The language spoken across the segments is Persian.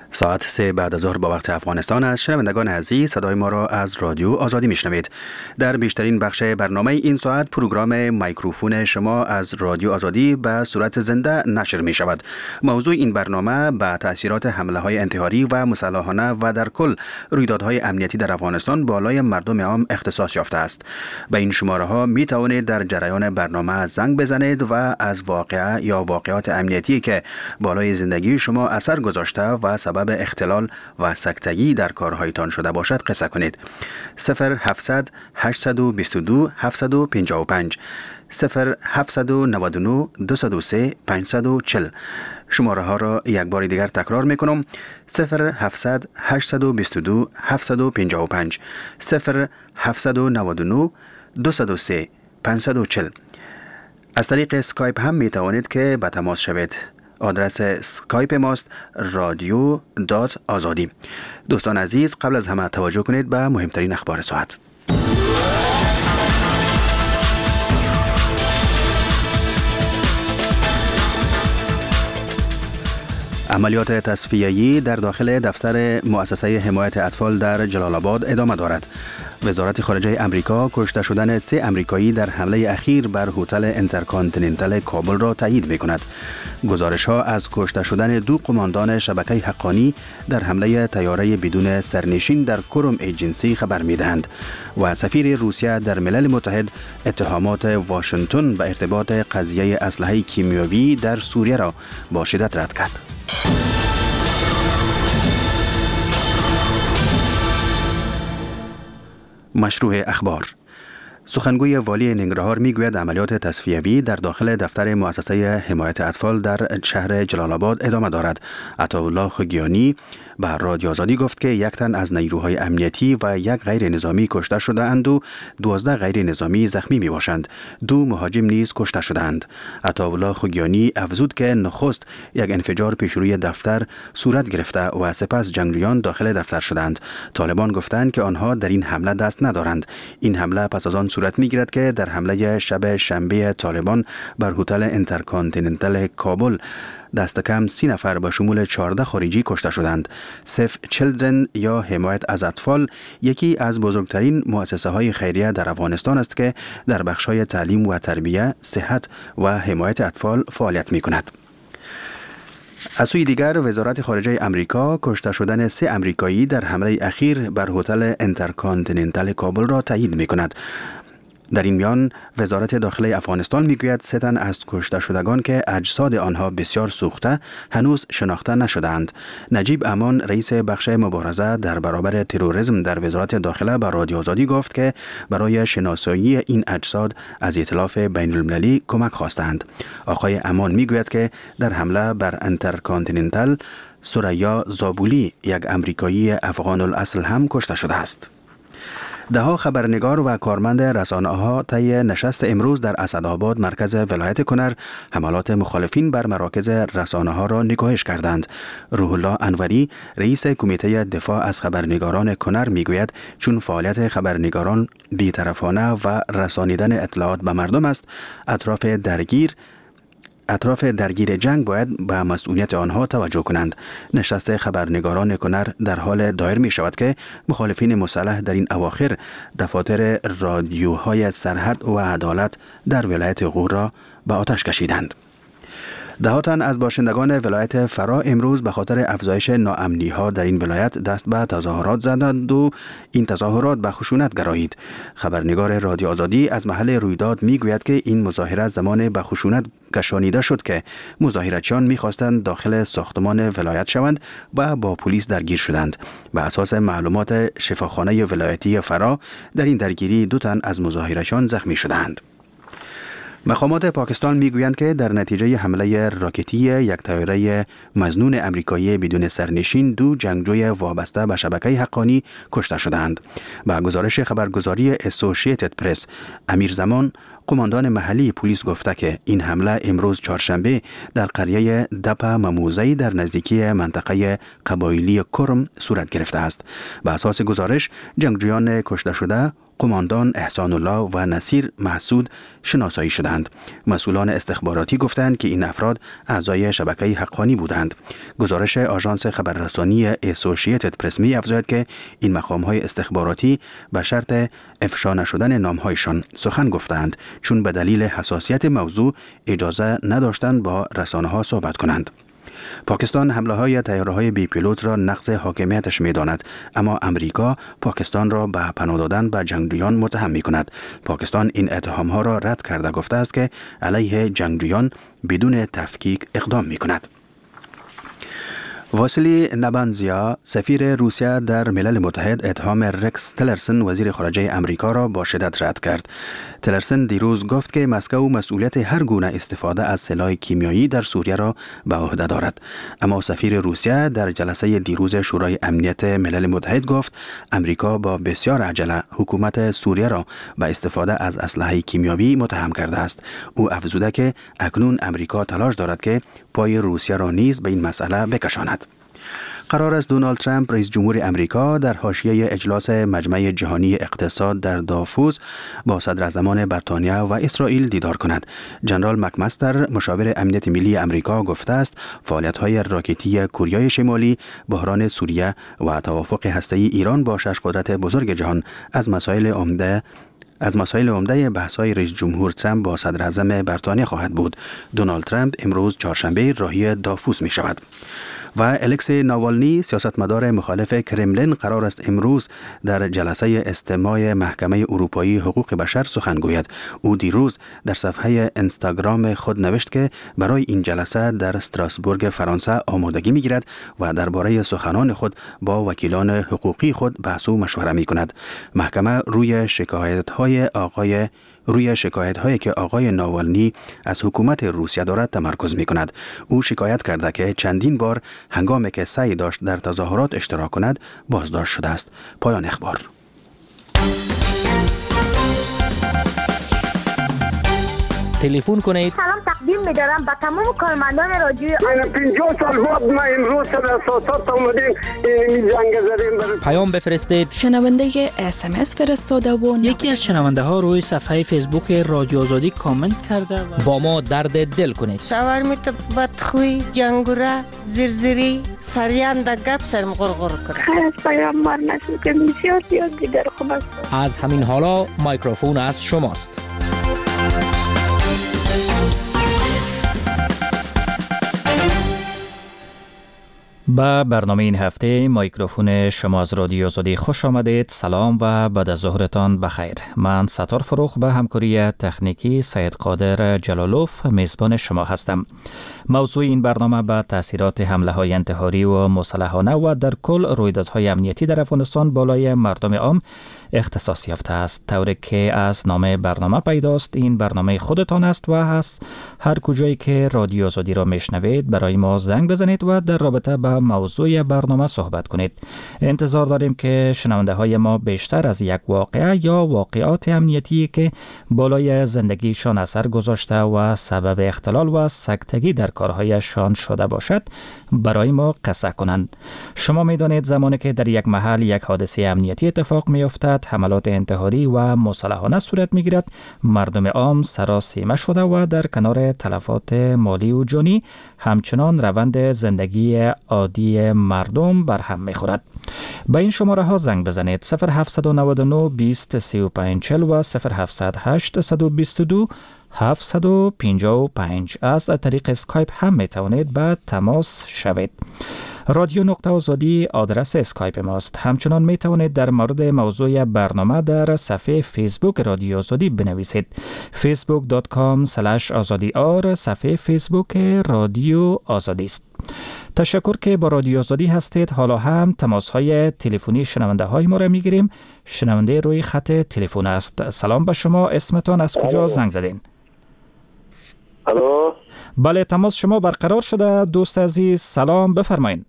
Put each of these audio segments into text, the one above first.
ساعت 3 بعد از ظهر با وقت افغانستان است. شنوندگان عزیز، صدای ما را از رادیو آزادی میشنوید. در بیشترین بخش برنامه این ساعت پروگرام میکروفون شما از رادیو آزادی به صورت زنده نشر می شود. موضوع این برنامه به تأثیرات حمله های انتحاری و مسلحانه و در کل رویدادهای امنیتی در افغانستان بالای مردم عام اختصاص یافته است. به این شماره ها می توانید در جریان برنامه زنگ بزنید و از واقعه یا واقعات امنیتی که بالای زندگی شما اثر گذاشته و سبب اختلال و سکتگی در کارهایتان شده باشد قصه کنید. 0700 822 755 0799 203 540. شماره ها را یک بار دیگر تکرار می کنم. 0700 822 755 0799 203 540. از طریق اسکایپ هم می توانید که به تماس شوید. آدرس اسکایپ ماست radio.azadi. دوستان عزیز، قبل از همه توجه کنید به مهمترین اخبار ساعت. عملیات تصفیه‌ای در داخل دفتر مؤسسه حمایت اطفال در جلال آباد ادامه دارد. وزارت خارجه امریکا کشته شدن 3 امریکایی در حمله اخیر بر هتل انترکانتیننتال کابل را تایید می‌کند. گزارش‌ها از کشته شدن 2 قماندان شبکه حقانی در حمله طیاره بدون سرنشین در کرم ایجنسی خبر می‌دهند و سفیر روسیه در ملل متحد اتهامات واشنگتن به ارتباط قضیه اسلحه کیمیایی در سوریه را با شدت رد کرد. مشروع اخبار. سخنگوی والی ننگرهار میگوید عملیات تصفیه‌ای در داخل دفتر مؤسسه حمایت اطفال در شهر جلال آباد ادامه دارد. عطاالله خگیانی به رادیو آزادی گفت که 1 تن از نیروهای امنیتی و 1 غیر نظامی کشته شده اند و 12 غیر نظامی زخمی می باشند. 2 مهاجم نیز کشته شدند. عطاالله خگیانی افزود که نخست 1 انفجار پیش روی دفتر صورت گرفته و سپس جنگجویان داخل دفتر شدند. طالبان گفتند که آنها در این حمله دست ندارند. این حمله پس از آن صورت می گیرد که در حمله شب شنبه طالبان بر هتل انترکانتیننتال کابل دست کم 30 نفر به شمول 14 خارجی کشته شدند. سیف چیلدرن یا حمایت از اطفال یکی از بزرگترین مؤسسه های خیریه در افغانستان است که در بخش های تعلیم و تربیه، صحت و حمایت اطفال فعالیت می کند. از سوی دیگر وزارت خارجه امریکا کشته شدن 3 امریکایی در حمله اخیر بر هتل انترکانتیننتال کابل را تایید می کند. در این میان وزارت داخلی افغانستان میگوید 3 تن از کشته شدگان که اجساد آنها بسیار سوخته هنوز شناخته نشدند. نجیب امان رئیس بخش مبارزه در برابر تروریسم در وزارت داخله به رادیو آزادی گفت که برای شناسایی این اجساد از ائتلاف بین المللی کمک خواستند. آقای امان میگوید که در حمله بر انترکانتیننتال سریا زابولی 1 امریکایی افغان الاصل هم کشته شده است. دهها خبرنگار و کارمند رسانه‌ها طی نشست امروز در اسدآباد مرکز ولایت کنر حملات مخالفین بر مراکز رسانه‌ها را نکوهش کردند. روح الله انوری رئیس کمیته دفاع از خبرنگاران کنر میگوید چون فعالیت خبرنگاران بی‌طرفانه و رسانیدن اطلاعات به مردم است، اطراف درگیر جنگ باید به مسئولیت آنها توجه کنند. نشست خبرنگاران کنر در حال دایر می شود که مخالفین مسلح در این اواخر دفاتر رادیوهای سرحد و عدالت در ولایت غور را به آتش کشیدند. 10 تن از باشندگان ولایت فرا امروز به خاطر افزایش ناامنی‌ها در این ولایت دست به تظاهرات زدند و این تظاهرات به خشونت گرایید. خبرنگار رادیو آزادی از محل رویداد میگوید که این مظاهره زمان به خشونت کشانیده شد که مظاهرچیان می‌خواستند داخل ساختمان ولایت شوند و با پلیس درگیر شدند. به اساس معلومات شفاخانه ولایتی فرا در این درگیری 2 تن از مظاهرچیان زخمی شدند. مقامات پاکستان میگویند که در نتیجه حمله راکتی 1 طیاره مظنون امریکایی بدون سرنشین 2 جنگجوی وابسته به شبکه حقانی کشته شدند. با گزارش خبرگزاری اسوسییتد پرس، امیر زمان قماندان محلی پلیس گفته که این حمله امروز چهارشنبه در قریه دپا مموزی در نزدیکی منطقه قبایلی کرم صورت گرفته است. به اساس گزارش جنگجویان کشته شده قماندان احسان الله و نصیر محسود شناسایی شدند. مسئولان استخباراتی گفتند که این افراد اعضای شبکه حقانی بودند. گزارش آژانس خبررسانی اسوسییتد پرس می افزاید که این مقام‌های استخباراتی به شرط افشا نشدن نام‌هایشان سخن گفتند، چون به دلیل حساسیت موضوع اجازه نداشتند با رسانه‌ها صحبت کنند. پاکستان حمله‌های طیاره‌های بی پیلوت را نقض حاکمیتش می‌داند، اما امریکا پاکستان را به پناه دادن به جنگجویان متهم می‌کند. پاکستان این اتهام‌ها را رد کرده گفته است که علیه جنگجویان بدون تفکیک اقدام می‌کند. واسیلی نبانزیا سفیر روسیه در ملل متحد اتهام رکس تلرسن وزیر خارجه امریکا را با شدت رد کرد. تلرسن دیروز گفت که مسکو مسئولیت هر گونه استفاده از سلاح کیمیایی در سوریه را به عهده دارد. اما سفیر روسیه در جلسه دیروز شورای امنیت ملل متحد گفت امریکا با بسیار عجله حکومت سوریه را به استفاده از اسلحه کیمیایی متهم کرده است. او افزوده که اکنون امریکا تلاش دارد که پای روسیه را نیز به این مسئله بکشاند. قرار است دونالد ترامپ رئیس جمهور امریکا در حاشیه اجلاس مجمع جهانی اقتصاد در دافوس با صدراعظمان بریتانیا و اسرائیل دیدار کند. جنرال مکمستر مشاور امنیت ملی امریکا گفته است فعالیت‌های راکتی کره شمالی، بحران سوریه و توافق هسته‌ای ایران با شش قدرت بزرگ جهان از مسائل عمده بحث‌های رئیس جمهور ترامپ با صدراعظم بریتانیا خواهد بود. دونالد ترامپ امروز چهارشنبه راهی دافوس می شود. و الکسی ناوالنی سیاستمدار مخالف کرملین قرار است امروز در جلسه استماع محکمه اروپایی حقوق بشر سخن گوید. او دیروز در صفحه اینستاگرام خود نوشت که برای این جلسه در استراسبورگ فرانسه آمادگی می‌گیرد و درباره سخنان خود با وکیلان حقوقی خود بحث و مشوره می‌کند. محکمه روی شکایت‌هایی که آقای ناوالنی از حکومت روسیه دارد تمرکز می‌کند. او شکایت کرده که چندین بار هنگامی که سعی داشت در تظاهرات اشتراک کند بازداشت شده است. پایان اخبار. تلفن کنید. سلام تقدیم می‌دارم به تمام کارمندان رادیو. من 50 سال بعد ما امروز در اساسات اومدیم این جنگ زدیم. پیام بفرستید. شنونده SMS فرستاده و یکی از شنونده ها روی صفحه فیسبوک رادیو آزادی کامنت کرده و با ما درد دل کنید. شاورمیت بدخوی، جنگوره، زرزری، سریان در گپ سرم غرغر کنه. خیلی از پیام مار نشد که بسیار دیگر خوب است. از همین حالا مایکروفون از شماست. به برنامه این هفته میکروفون شما از رادیو آزادی خوش آمدید. سلام و بعد از ظهرتان بخیر. من ستار فروخ به همکاری تکنیکی سید قادر جلالوف میزبان شما هستم. موضوع این برنامه به تاثیرات حمله های انتحاری و مسلحانه و در کل رویدادهای امنیتی در افغانستان بالای مردم عام اختصاص یافته است. طوری که از نام برنامه پیداست این برنامه خودتان است و از هر کجایی که رادیو آزادی را میشنوید برای ما زنگ بزنید و در رابطه با موضوع برنامه صحبت کنید. انتظار داریم که شنونده های ما بیشتر از یک واقعه یا واقعات امنیتی که بالای زندگیشان اثر گذاشته و سبب اختلال و سکتگی در کارهایشان شده باشد برای ما قصه کنند. شما میدانید زمانی که در یک محل یک حادثه امنیتی اتفاق میافتد، حملات انتحاری و مسلحانه صورت میگیرد، مردم عام سراسیمه شده و در کنار تلفات مالی و جانی همچنان روند زندگی عادی مردم برهم میخورد. به این شماره ها زنگ بزنید 0799 20 35 40 و 0708 122 755. از طریق اسکایپ هم میتوانید به تماس شوید. رادیو نقطه آزادی آدرس اسکایپ ماست. همچنان می توانید در مورد موضوع برنامه در صفحه فیسبوک رادیو آزادی بنویسید. facebook.com/azadi صفحه فیسبوک رادیو آزادی است. تشکر که با رادیو آزادی هستید. حالا هم تماس های تلفنی شنونده های ما را می گیریم. شنونده روی خط تلفن است. سلام به شما، اسمتان، از کجا زنگ زدین؟ الو. بله، تماس شما برقرار شده دوست عزیز. سلام، بفرمایید.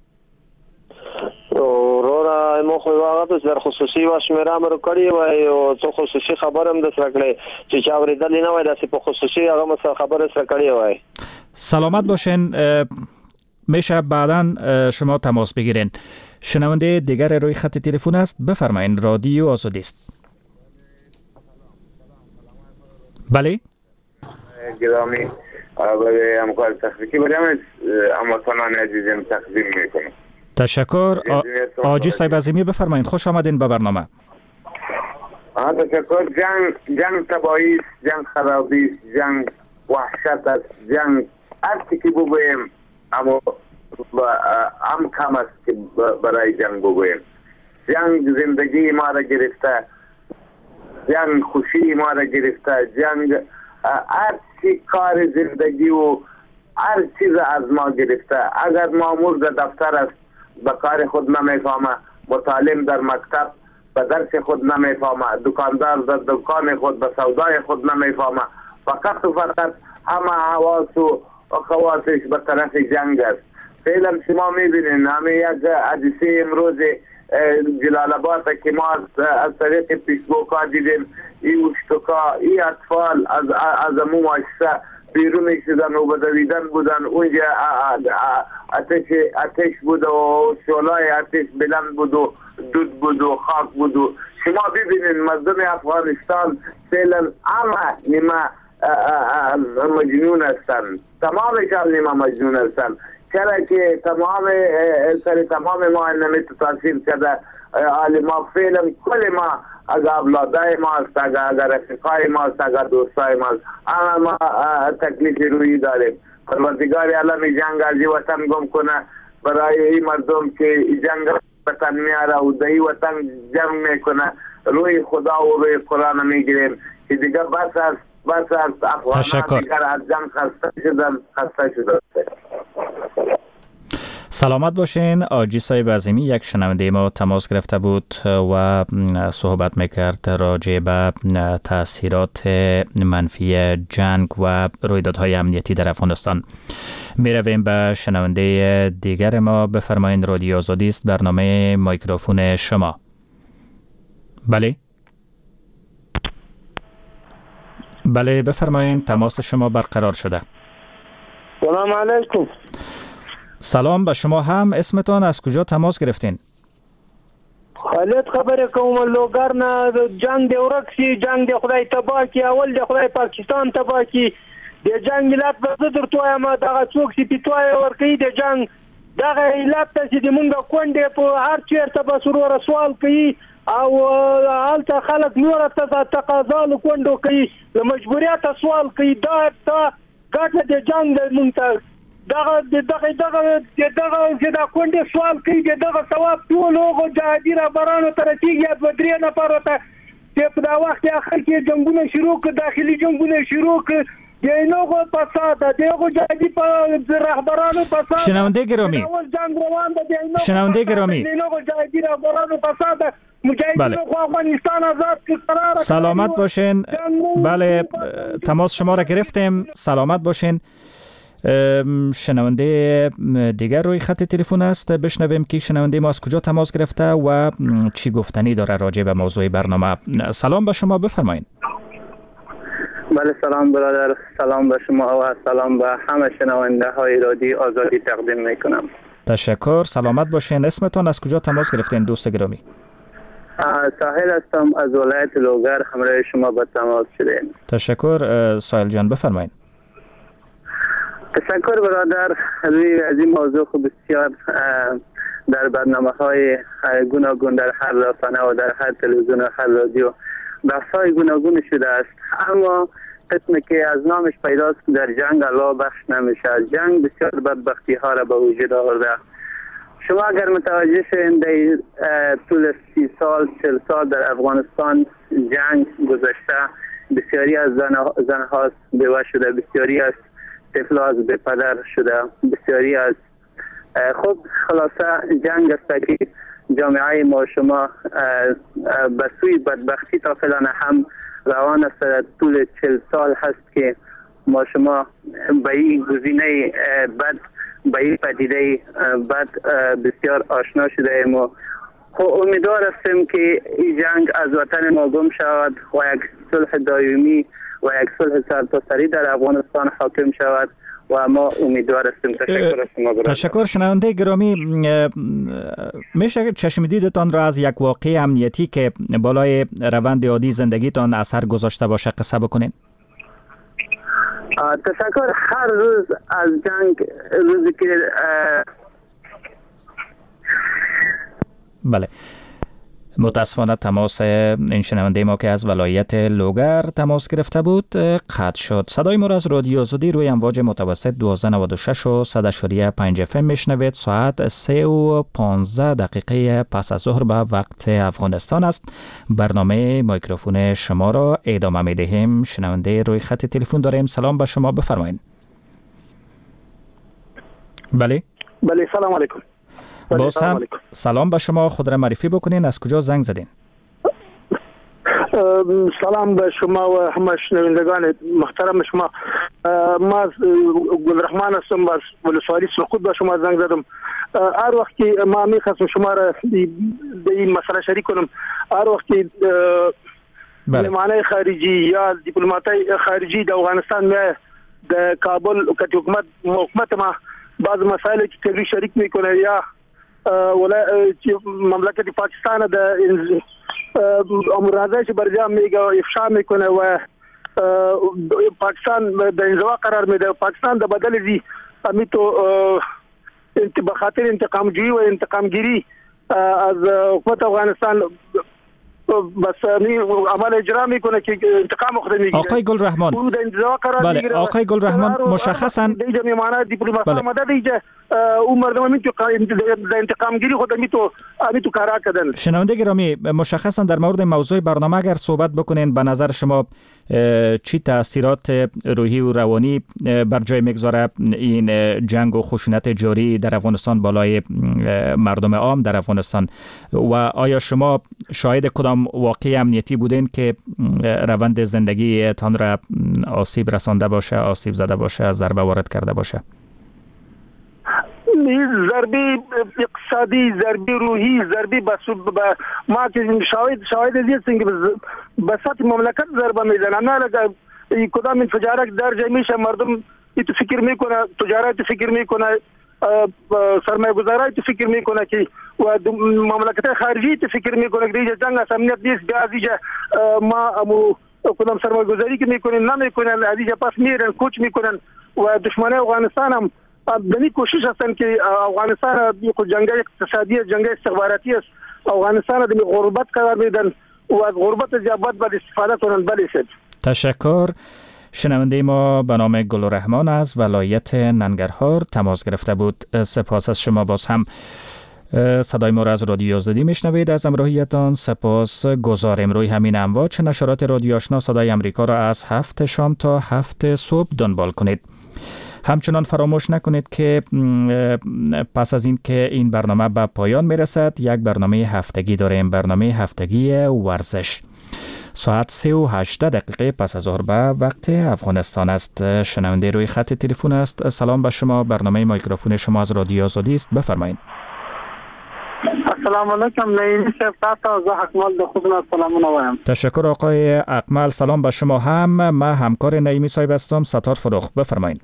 رورا ما خو واقعا در خصوصي واشمیرام رو کړی وای او څو خصوصي خبرم د سره کړی چې چا ورېدل نه وای داسې په خصوصي هغه مسله خبره سره کړی وای. سلامت باشین. میشه بعداً شما تماس بگیرین. شنونده دیگر روی خط تلفن است. بفرمایید، رادیو آزادی است. بله گرامی برای همکار تخنیکی برای هموطنان عزیزم تقدیم میکنم. تشکر. آجی صاحب عظیمی بفرمایید، خوش آمدین به برنامه. تشکر. جنگ تباهی است، جنگ خرابی است، جنگ وحشت است، جنگ هر چی که بگویم اما هم کم است که برای جنگ بگویم. جنگ زندگی ما را گرفته، جنگ خوشی ما را گرفته، جنگ هر چی کار زندگی و هر چیز از ما گرفته. اگر مامور در دفتر است به کار خود نمیفهمه، متعلم در مکتب به درس خود نمیفهمه، دکاندار در دکان خود به سودای خود نمیفهمه، فقط و فقط همه حواس و خواصش به طرف جنگ است. فعلا شما میبینین همه یک حادثه امروز جلال آباد که ما از طریق فیسبوک ها دیدیم، این اشتکا، این اطفال از امو مؤسسه بیرون شدن و بدویدن بودن، اونجا آتش بود و شعلای آتش بلند بود و دود بود و خاک بود و شما ببینین مردم افغانستان فعلا همه نیمه مجنون هستن، تمامشان نیمه مجنون هستن. چرا که تمام ما نمیتو تاثیر کرده ما فعلا کل ما اگر اولادای ما است، اگر رفیقای ما است، اگر دوستای ما است، اما ما تکلیف روی داریم. پروردگار عالم جنگ از وطن گم کنه برای این مردم که جنگ وطن میاره و دهی وطن جنگ میکنه. روی خدا و روی قرآن میگیریم که دیگه بس است افغانان دیگر از جنگ خسته شدن. سلامت باشین. آجی صاحب عظیمی یک شنونده ما تماس گرفته بود و صحبت میکرد راجع به تاثیرات منفی جنگ و رویدادهای امنیتی در افغانستان. میرویم به شنونده دیگر ما. بفرمایید، رادیو آزادی است، برنامه میکروفون شما. بله بفرمایید، تماس شما برقرار شده. سلام علیکم. سلام به شما هم. اسمتان، از کجا تماس گرفتین؟ خالد خبره کوم لوګر نه. جنگ دی ورکسی، جنگ دی خدای تباه کی، اول دی خدای پاکستان تباه کی. د جنگ علت به در توه ما دغه څوک چې پیټوای ورکی د جنگ دغه علت چې د مونږ کونډه په هر چیرته به سرور سوال کوي او حالت خلک نور ته تقاضا کونډو کوي، له مجبوریت سوال کوي. دا ګټه د جنگ مونږ دغه چې دا کونډه سوال کوي، دغه ثواب ټول هغه جهادي رهبرانو ته رسیږي. دوه درې نفرو ته چې په دا وخت اخر کې جنګونه شروع کړ، داخلي جنګونه شروع کړ، دغه فساد دغه جهادي په رهبرانو فساد. شنونده گرامی، شنونده گرامی، دغه جهادي رهبرانو فساد مجاهدین افغانستان آزاد که قرار. سلامت باشین. بله تماس شما را گرفتیم. سلامت باشین. شنونده دیگر روی خط تلفن است. بشنویم که شنونده ما از کجا تماس گرفته و چی گفتنی داره راجع به موضوع برنامه. سلام به شما، بفرمایید. بله سلام برادر، سلام به شما و سلام به همه شنونده های رادیو آزادی تقدیم میکنم. تشکر. سلامت باشین. اسمتون، از کجا تماس گرفتین دوست گرامی؟ ساحل هستم، از ولایت لوگر همراه شما به تماس شدیم. تشکر ساحل جان، بفرمایید. تشکر برادر. روی از این موضوع خوب بسیار در برنامه‌های گوناگون در هر رسانه و در هر تلویزیون و هر رادیو بحث‌های گوناگون شده است، اما قسمی که از نامش پیداست که در جنگ الله بخش نمیشه. جنگ بسیار بدبختی ها را به وجود آورده. شما اگر متوجه شدین در طول 30 سال 40 سال در افغانستان جنگ گذشته، بسیاری از زنها بیوه شده، بسیاری از طفل از بی پدر شده، بسیاری از خب خلاصه جنگ است که جامعه ما شما به سوی بدبختی تا فعلا هم روان است. در طول 40 سال هست که ما شما به این گزینه بد، به این پدیده بد بسیار آشنا شده ایم و امیدوار هستیم که این جنگ از وطن ما گم شود و یک صلح دائمی و یک صلح سرتاسری در افغانستان حاکم شود و ما امیدوار هستیم. تشکر از شما. تشکر. شنونده گرامی، میشه چشم دیدتان را از یک واقعه امنیتی که بالای روند عادی زندگیتان اثر گذاشته باشه قصه بکنین؟ تشکر. هر روز از جنگ روزی که بله، متاسفانه تماس این شنونده ما که از ولایت لوگر تماس گرفته بود قطع شد. صدای ما را از رادیو آزادی روی امواج متوسط 1296 و 100.5 FM میشنوید. ساعت 3:15 پس از ظهر به وقت افغانستان است. برنامه میکروفون شما را ادامه میدهیم. شنونده روی خط تلفن داریم. سلام به شما، بفرمایید. بله سلام علیکم. باز هم سلام به شما، خود را معرفی بکنین، از کجا زنگ زدین؟ سلام به شما و همه شنوندگان محترم شما. ما گلرحمان هستم، از ولسوالی سرخود به شما زنگ زدم. هر وقت که ما میخواستم شما را به این مسئله شریک کنم، هر وقت که مهمانای خارجی یا دیپلماتای خارجی در افغانستان میای در کابل که حکومت ما بعض مسائل که تلوی شریک میکنه یا مملکت پاکستان در امورازش برجام میگه و افشا میکنه و پاکستان در انزوا قرار میده. پاکستان در بدل زی امیتو بخاطر انتقام جویی و انتقام گیری از حکومت افغانستان بس عمل اجرا میکنه که انتقام خود میگیره. آقای گلرحمان، بله آقای گلرحمان، مشخصا دیگه میمانه دیپلمات مدد دیگه اون مردم میتو انتقام گیری خود میتو کارا کردن. شنونده گرامی، مشخصا در مورد موضوع برنامه اگر صحبت بکنین، به نظر شما چی تاثیرات روحی و روانی بر جای میگذاره این جنگ و خشونت جاری در افغانستان بالای مردم عام در افغانستان؟ و آیا شما شاهد کدام واقعه امنیتی بودین که روند زندگی تان را آسیب رسانده باشه، آسیب زده باشه، ضربه وارد کرده باشه؟ ضربی اقتصادی، ضربی روحی، ضربی ما که شاهد هستیم که به سطح مملکت ضربه میزنن. نه لکه کدام انفجارات در جای میشه، مردم ایتو فکر میکنه، تجارت فکر میکنه، سرمایه گذاری تو فکر میکنه که و مملکت خارجی تو فکر میکنه که جنگ امنیت نیست. بعضیجا ما کدام سرمایه گذاری که میکنن نمیکنن، بعضیجا پس میرن کوچ میکنن و دشمن افغانستان هم دنی کوشش هستن که افغانستان جنگ اقتصادی، جنگ استخباراتی است، افغانستان در غربت قرار میدن و از غربت زیابت باید استفاده کنن. بله سید. تشکر. شنونده ما به نام گلرحمان از ولایت ننگرهار تماس گرفته بود. سپاس از شما. باز هم صدای ما را از رادیو آزادی میشنوید. از همراهیتان سپاس گذاریم. روی همین امواج نشرات رادیو آشنا صدای امریکا را از 7 شام تا 7 صبح دنبال کنید. همچنان فراموش نکنید که پس از این که این برنامه به پایان میرسد، یک برنامه هفتگی داریم، برنامه هفتگی ورزش. ساعت 3:18 پس از ظهر به وقت افغانستان است. شنونده روی خط تلفن است. سلام به شما، برنامه میکروفون شما از رادیو آزادی است، بفرمایید. السلام علیکم. نعیمی صاحب تاسو زه اکمل د خدمت سلامونه وایم. تشکر آقای اکمل. سلام به شما هم. ما همکار نعیمی صاحب هستم، ستار فروخ. بفرمایید.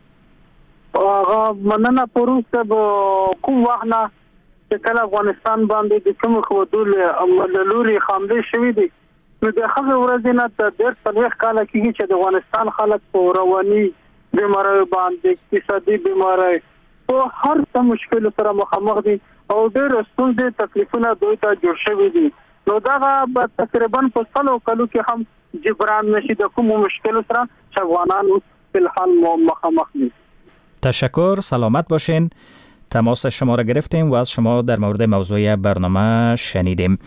آقا مننه. پروس با کوم وخت نه چې کله افغانستان باندې د کوم خودول عملوري حمله شوې دي، نو د هغه ورځې نه تر 10 کال کېږي چې د افغانستان خلک په رواني بیماری باندې، اقتصادي بیماری او هر څه مشکل سره مخامخ دي او ډېر ستونزې تکلیفونه دوی ته جوړ شوي دي. نو دا تقریبا په 100 کالو کې هم جبران نشي د کوم مشکل سره چې افغانان اوس په الحال مخامخ دي. تشکر. سلامت باشین. تماس شما را گرفتیم و از شما در مورد موضوع برنامه شنیدیم.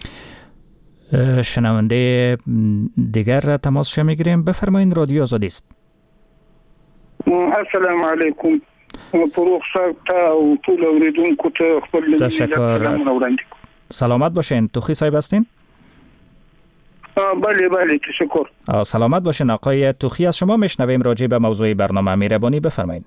شنونده دیگر را تماس میگیریم. بفرمایید، رادیو آزادی است. السلام علیکم. فروخ صاحب ته او ټول اوریدونکو ته خپل تشکر. سلامت باشین. توخی صاحب هستین؟ بله تشکر. سلامت باشین آقای توخی. از شما میشنویم راجع به موضوع برنامه. مهربانی بفرمایید.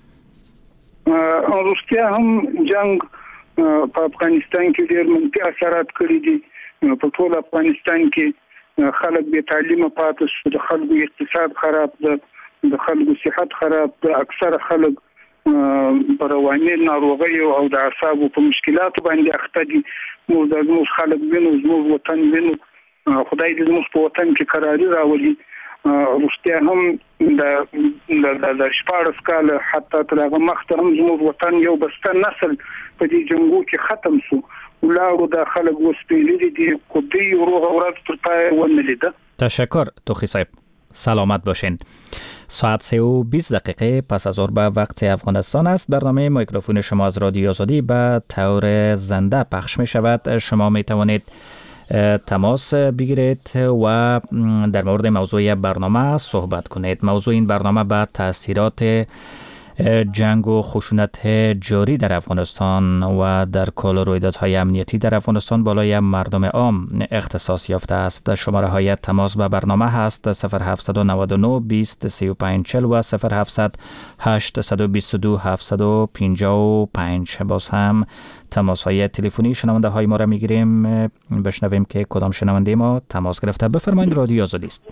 روسیا هم جنگ په افغانستان کې ډېر منفي اثرات کړی دي. په ټول افغانستان کې خلک بې تعلیمه پاتې شو، د خلکو اقتصاد خراب ده، د خلکو صحت خراب ده، اکثر خلک په رواني ناروغیو او د اعصابو په مشکلاتو باندې اخته دي. موږ خلک وینو، زموږ وطن وینو. خدای دې زموږ په وطن کې قراري راولي روسیا هم د شپارس کال حتی تر هغه مخته هم زموږ وطن یو بسته نسل په دې جنگو کې ختم شو ولاړو د خلک وسپېلې دي کودي روغ اورات تر پای ونه لیده. تشکر توخی صاحب، سلامت باشین. ساعت 3:20 پس از ظهر به وقت افغانستان است. برنامه میکروفون شما از رادیو آزادی به طور زنده پخش می شود. شما می توانید تماس بگیرید و در مورد موضوع برنامه صحبت کنید. موضوع این برنامه به تاثیرات جنگ و خشونت جاری در افغانستان و در کل رویدادهای امنیتی در افغانستان بالای مردم عام اختصاص یافته است. شماره های تماس به برنامه هست 0799 20 35 40 و 0700 822 755. باز هم تماس های تلفنی شنونده های ما را میگیریم. بشنویم که کدام شنونده ما تماس گرفته. بفرمایید، رادیو آزادی است.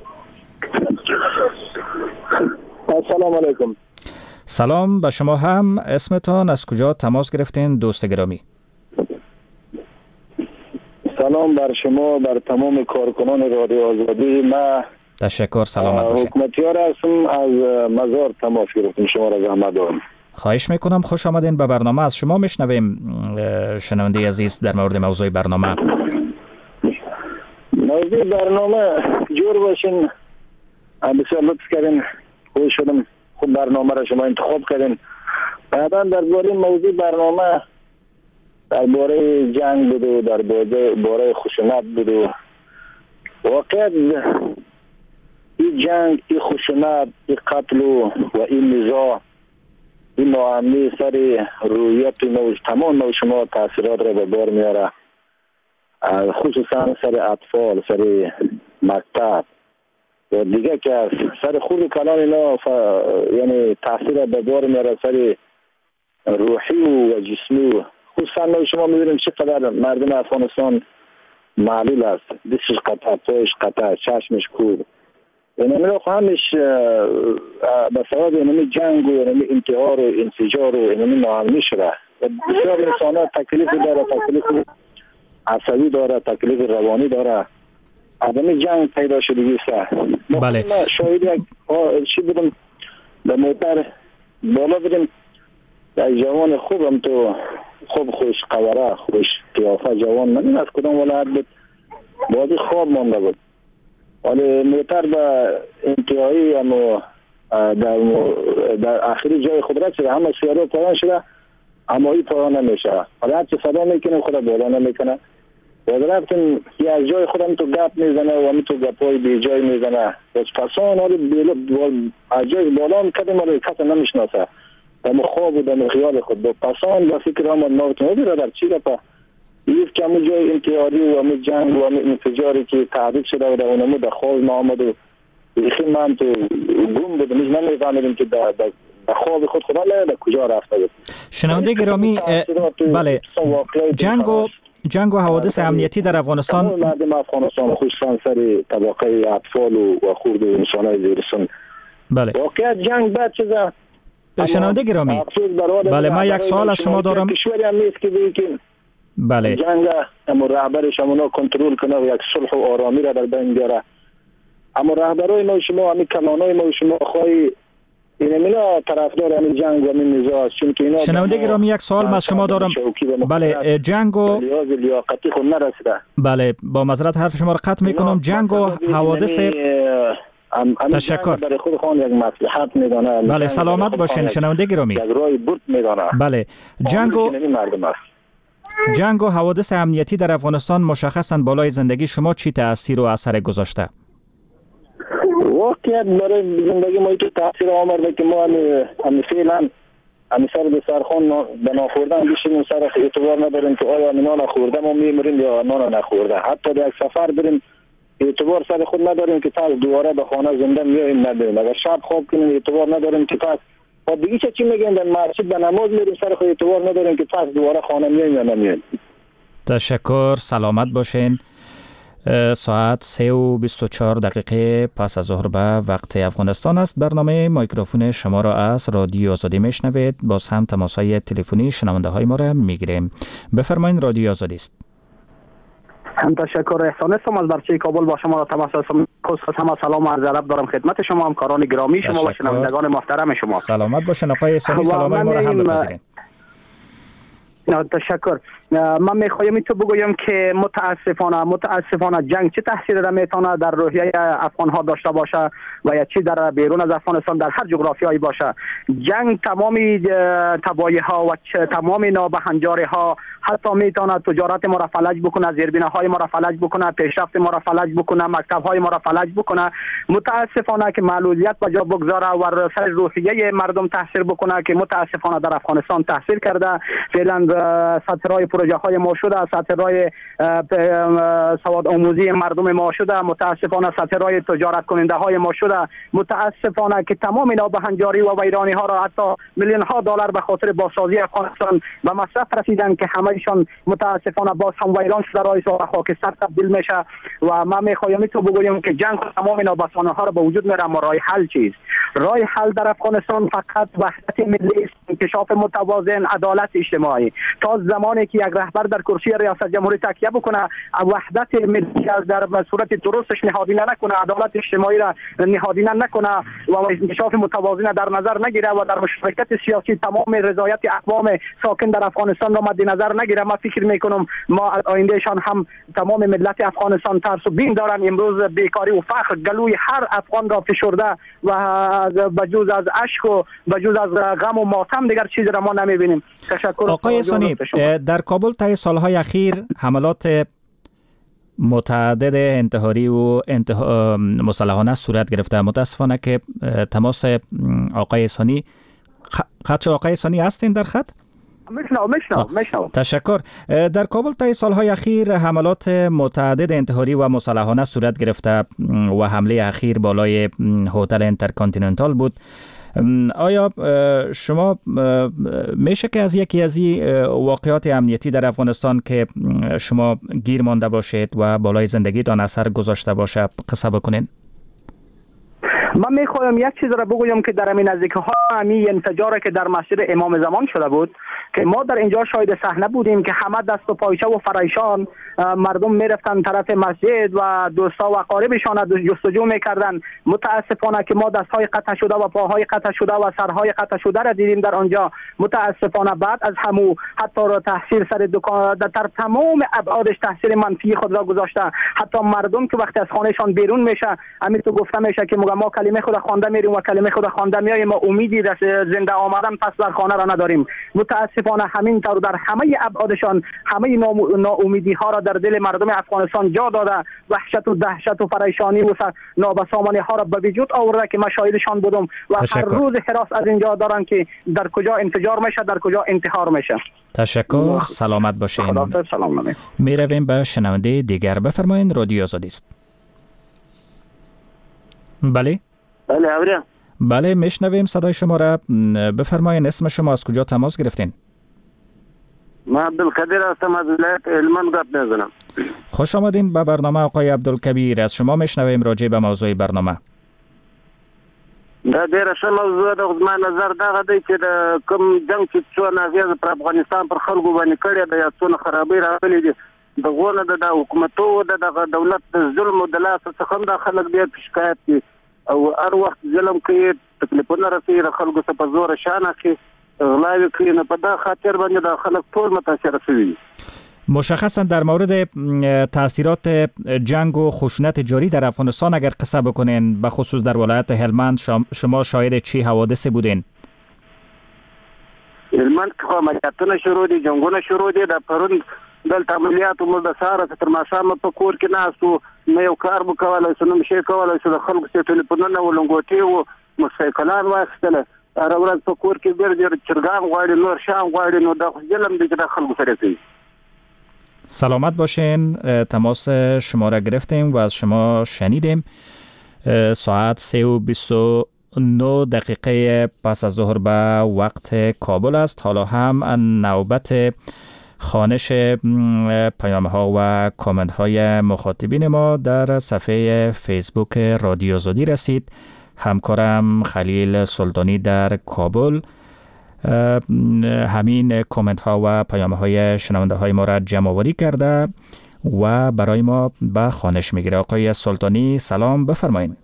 السلام علیکم. سلام به شما هم. اسمتان، از کجا تماس گرفتین دوست گرامی؟ سلام بر شما، بر تمام کارکنان رادیو آزادی. من تشکر، سلامت باشید. حکمتیار هستم، از مزار تماس گرفتم. شما را زحمت دارم. خواهش میکنم. خوش آمدین به برنامه. از شما میشنویم شنونده عزیز در مورد موضوع برنامه. موضوع برنامه جور باشین. بسیار لطف کردین، خوش شدم خود برنامه را شما انتخاب کردین. بعدا درباره موضوع برنامه درباره جنگ بود و درباره خشونت بود و واقعا این جنگ، این خشونت، این قتل و این نزاع، این ناامنی سر رویت تمام نوع شما تاثیرات را به بار میاره، خصوصا سر اطفال، سر مکتب و دیگه که سر خود کلان اینا یعنی تاثیر به بار میاره سر روحی و جسمی. خصوصا شما می‌بینید چقدر مردم افغانستان معلول است، دستش قطع، پایش قطع، چشمش کور. یعنی همش به سبب اینمی جنگ و اینمی انتحار و انفجار و اینمی ناامنی شده. بسیار انسان‌ها تکلیف داره، تکلیف عصبی داره، تکلیف روانی داره. آدمی جنگ پیدا شده است. بله. شاید یک چی بودم به موتر بالا بدیم، یک جوان خوبم تو خوب خوش قواره، خوش قیافه جوان، من از کدام ولایت بود، بازی خواب مانده بود. ولی موتر به انتهایی اما در آخری جای خود رسید، همه سیاره پایان شده، اما این پایان نمیشه. ولی هرچی صدا میکنه خود بالا نمیکنه. باید رفتیم یه از جای خودم تو گپ میزنه و همی تو گپای بی جای میزنه. از پسان از جای بالا میکردیم ولی کسی نمیشناسه. دم خواب و دم خیال خود با پسان با فکر همون ناوتون همی را در چی رپا ایف که همون جای انتحاری و همون جنگ و همون انفجاری که تعدیق شده و در اونمو در خواب ما آمد و بیخی من تو گم بودم، ایش نمیفهمیدیم که در خواب خود خدا در کجا رفته بود. شنونده گرامی، بله، جنگ و حوادث امنیتی در افغانستان، مردم افغانستان خصوصا سر طبقه اطفال و خورد و انسانای زیرسن، بله، واقعا جنگ بد چیزه. شنونده گرامی، بله، من یک سوال از شما دارم. کشوری هم نیست که بگیم بله جنگ اما رهبرش همونا کنترل کنه و یک صلح و آرامی را در بین بیاره. اما رهبرای ما شما، همین کلانای ما شما خواهی اینا طرفدار همین جنگ و همین نزاع، چون که اینا شنونده گرامی یک سوال از شما دارم. بله، جنگ و لیاقتی خود نرسیده. بله، با معذرت حرف شما را قطع میکنم. جنگ و حوادث تشکر. برای خود خان یک مصلحت میدانه. بله، سلامت باشین شنونده گرامی. یک رای برد میدانه. بله، جنگ و حوادث امنیتی در افغانستان مشخصاً بالای زندگی شما چی تأثیر و اثر گذاشته؟ واقعیت برای زندگی ما تو تاثیر آورده که ما هم فعلا هم سر به سرخان به ناخوردن بشیم، سر اعتبار نداریم که آیا نان خورده ما میمریم یا نان نخورده. حتی در یک سفر بریم اعتبار سر خود نداریم که پس دوباره به خانه زنده میاییم نداریم. اگر شب خواب کنیم اعتبار نداریم که پس دیگه چی میگن در مسجد به نماز میریم سر خود اعتبار نداریم که پس دوباره خانه میاییم یا نمیاییم. تشکر، سلامت باشین. ساعت 3:24 پس از ظهر به وقت افغانستان است. برنامه میکروفون شما را از رادیو آزادی میشنوید. باز هم تماس‌های تلفنی شنونده های ما را میگیریم. بفرمایید، رادیو آزادی است. تشکر احسان هستم از برچه کابل با شما را تماس هستم. خصوصا هم سلام و عرض ادب دارم خدمت شما همکاران گرامی شما و شنوندگان محترم شما. سلامت باشین آقای احسانی، سلام ما را هم بپذیرید. تشکر. من میخوایم تو بگویم که متاسفانه جنگ چه تاثیر را میتونه در روحیه افغان ها داشته باشه و یا چی در بیرون از افغانستان در هر جغرافیایی باشه. جنگ تمامی تباهی ها و تمامی نابهنجاری ها، حتی میتونه تجارت ما را فلج بکنه، زیربنا های ما را فلج بکنه، پیشرفت ما را فلج بکنه، مکتب های ما را فلج بکنه. متاسفانه که معلولیت به جا بگذاره و سر روحیه مردم تاثیر بکنه که متاسفانه در افغانستان تاثیر کرده. فعلا سطرهای پروژه های ما شده، سطرهای سواد آموزی مردم ما شده، متاسفانه سطرهای تجارت کننده های ما شده. متاسفانه که تمام نابهنجاری و ویرانی ها را حتی میلیون ها دلار به خاطر بازسازی افغانستان و مصرف رسیدن که همهشان متاسفانه باز هم ویران شده، رئیس و خاکستر تبدیل میشه. و من میخوایم تو بگویم که جنگ تمام نابسامانی ها را به وجود میاره. اما راه حل چیست؟ راه حل در افغانستان فقط وحدت ملی، انکشاف متوازن، عدالت اجتماعی. تا زمانی که یک رهبر در کرسی ریاست جمهوری تکیه بکنه، وحدت ملی در صورت درستش نهادینه نکنه، عدالت اجتماعی را نهادینه نکنه و انکشاف متوازن در نظر نگیره و در مشارکت سیاسی تمام رضایت اقوام ساکن در افغانستان را مد نظر نگیره، من فکر میکنم ما از آیندهشان هم تمام ملت افغانستان ترس و بیم دارن. امروز بیکاری و فقر گلوی هر افغان را فشرده و بجز از اشک و بجز از غم و ماتم دیگر چیزی را ما نمیبینیم. تشکر. آقای احسانی، در کابل طی سالهای اخیر حملات متعدد انتحاری و مسلحانه صورت گرفته. متاسفانه که تماس آقای احسانی، خط آقای احسانی هستین در خط؟ مشنو. تشکر. در کابل طی سالهای اخیر حملات متعدد انتحاری و مسلحانه صورت گرفته و حمله اخیر بالای هتل اینترکانتیننتال بود. آیا شما میشه که از یکی از این واقعات امنیتی در افغانستان که شما گیر مانده باشید و بالای زندگیتان اثر گذاشته باشه قصه بکنین؟ من میخوایم یک چیز را بگویم که در همین نزدیکی ها همین انفجاری که در مسجد امام زمان شده بود که ما در اینجا شاهد صحنه بودیم که همه دست و پایچه و فرایشان مردم میرفتن طرف مسجد و دوستا و اقاربشان جستجو میکردن. متاسفانه که ما دستهای قطع شده و پاهای قطع شده و سرهای قطع شده را دیدیم در آنجا. متاسفانه بعد از همو حتی تاثیر سر دکان در تمام ابعادش تاثیر منفی خود را گذاشته. حتی مردم که وقتی از خانهشان بیرون میشه همین تو گفته میشه که ما کلمه خدا خوانده میریم و کلمه خدا خوانده میایم، ما امیدی در زنده آمدن پس در خانه را نداریم. متاسفانه همین طور در همه ابعادشان همه ناامیدی ها را در دل مردم افغانستان جا داده، وحشت و دهشت و پریشانی و نابسامانی ها را به وجود آورده که من شاهدشان بودم و هر روز هراس از اینجا دارن که در کجا انفجار میشه، در کجا انتحار میشه. تشکر. سلامت باشین. سلام. میرویم به شنونده دیگر. بفرمایید، رادیو آزادی است. بله بله میشنویم صدای شما را. بفرمایید اسم شما، از کجا تماس گرفتین؟ من عبدالقدیر هستم، از ولایت هلمند گپ میزنم. خوش آمدین به برنامه آقای عبدالکبیر. از شما میشنویم راجع به موضوع برنامه. دا ډیره ښه موضوع ده. زما نظر دغه دی چې د کوم جنګ چې څونه اغېزه پر افغانستان پر خلکو باندې کړې ده یا څونه خرابۍ راغلې دي دغه نه د حکومتو د دولت د ظلم او د لاس څخه هم د خلک ډېر شکایت دي او هر وخت ظلم کوي، تکلیفونه رسوي، د خلکو څخه په زور شان اخلي، غلاوې کوي. نو په دا خاطر باندې د خلک ټول متاثر شوي. مشخصا در مورد تاثیرات جنگ و خشونت جاری در افغانستان اگر قصه بکنین، به خصوص در ولایت هلمند شما شاهد چی حوادث بودین؟ هلمند که عملیاتونه شروع دي، جنگونه شروع دي. د پرون دلته عملیاتو موږ د سهاره تر ماښامه په کور کې ناستو، نه یو کار مو کولی شو، نه مو شی کولی شو. د خلکو څخه ټلیفونونه و، لنګوټې و، موټرسایکلان واخیستله. هره ورځ په کور کې ګرځي، چرګان غواړي، نور شیان غواړي. نو دا ظلم دی چې د خلکو سره کوي. سلامت باشین. تماس شما را گرفتیم و از شما شنیدیم. ساعت 3:29 دقیقه پس از ظهر به وقت کابل است. حالا هم نوبت خوانش پیام ها و کامنت های مخاطبین ما در صفحه فیسبوک رادیو آزادی رسید. همکارم خلیل سلطانی در کابل همین کامنت ها و پیام های شنونده های ما را جمع آوری کرده و برای ما به خوانش میگیره. آقای سلطانی سلام، بفرمایید.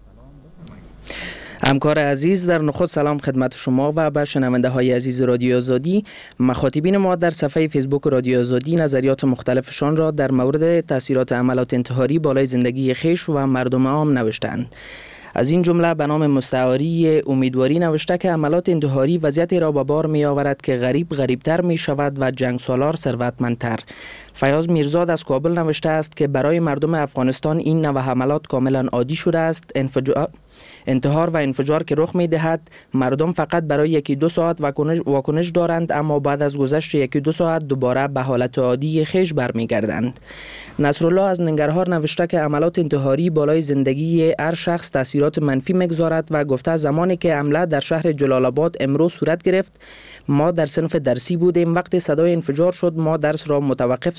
همکار عزیز، در نخست سلام خدمت شما و به شنونده های عزیز رادیو آزادی. مخاطبین ما در صفحه فیسبوک رادیو آزادی نظریات مختلفشان را در مورد تاثیرات عملات انتحاری بالای زندگی خویش و مردم عام نوشتند. از این جمله به نام مستعاری امیدواری نوشته که عملات انتحاری وضعیتی را به بار می آورد که غریبتر می شود و جنگسالار ثروتمندتر. فیاض میرزاد از کابل نوشته است که برای مردم افغانستان این نوع حملات کاملا عادی شده است. انتحار و انفجار که رخ می دهد، مردم فقط برای 1-2 ساعت واکنش دارند، اما بعد از گذشت 1-2 ساعت دوباره به حالت عادی خویش برمیگردند. نصرالله از ننگرهار نوشته که عملات انتحاری بالای زندگی هر شخص تاثیرات منفی میگذارد و گفته زمانی که حمله در شهر جلال آباد امروز صورت گرفت، ما در صنف درسی بودیم. وقتی صدای انفجار شد ما درس را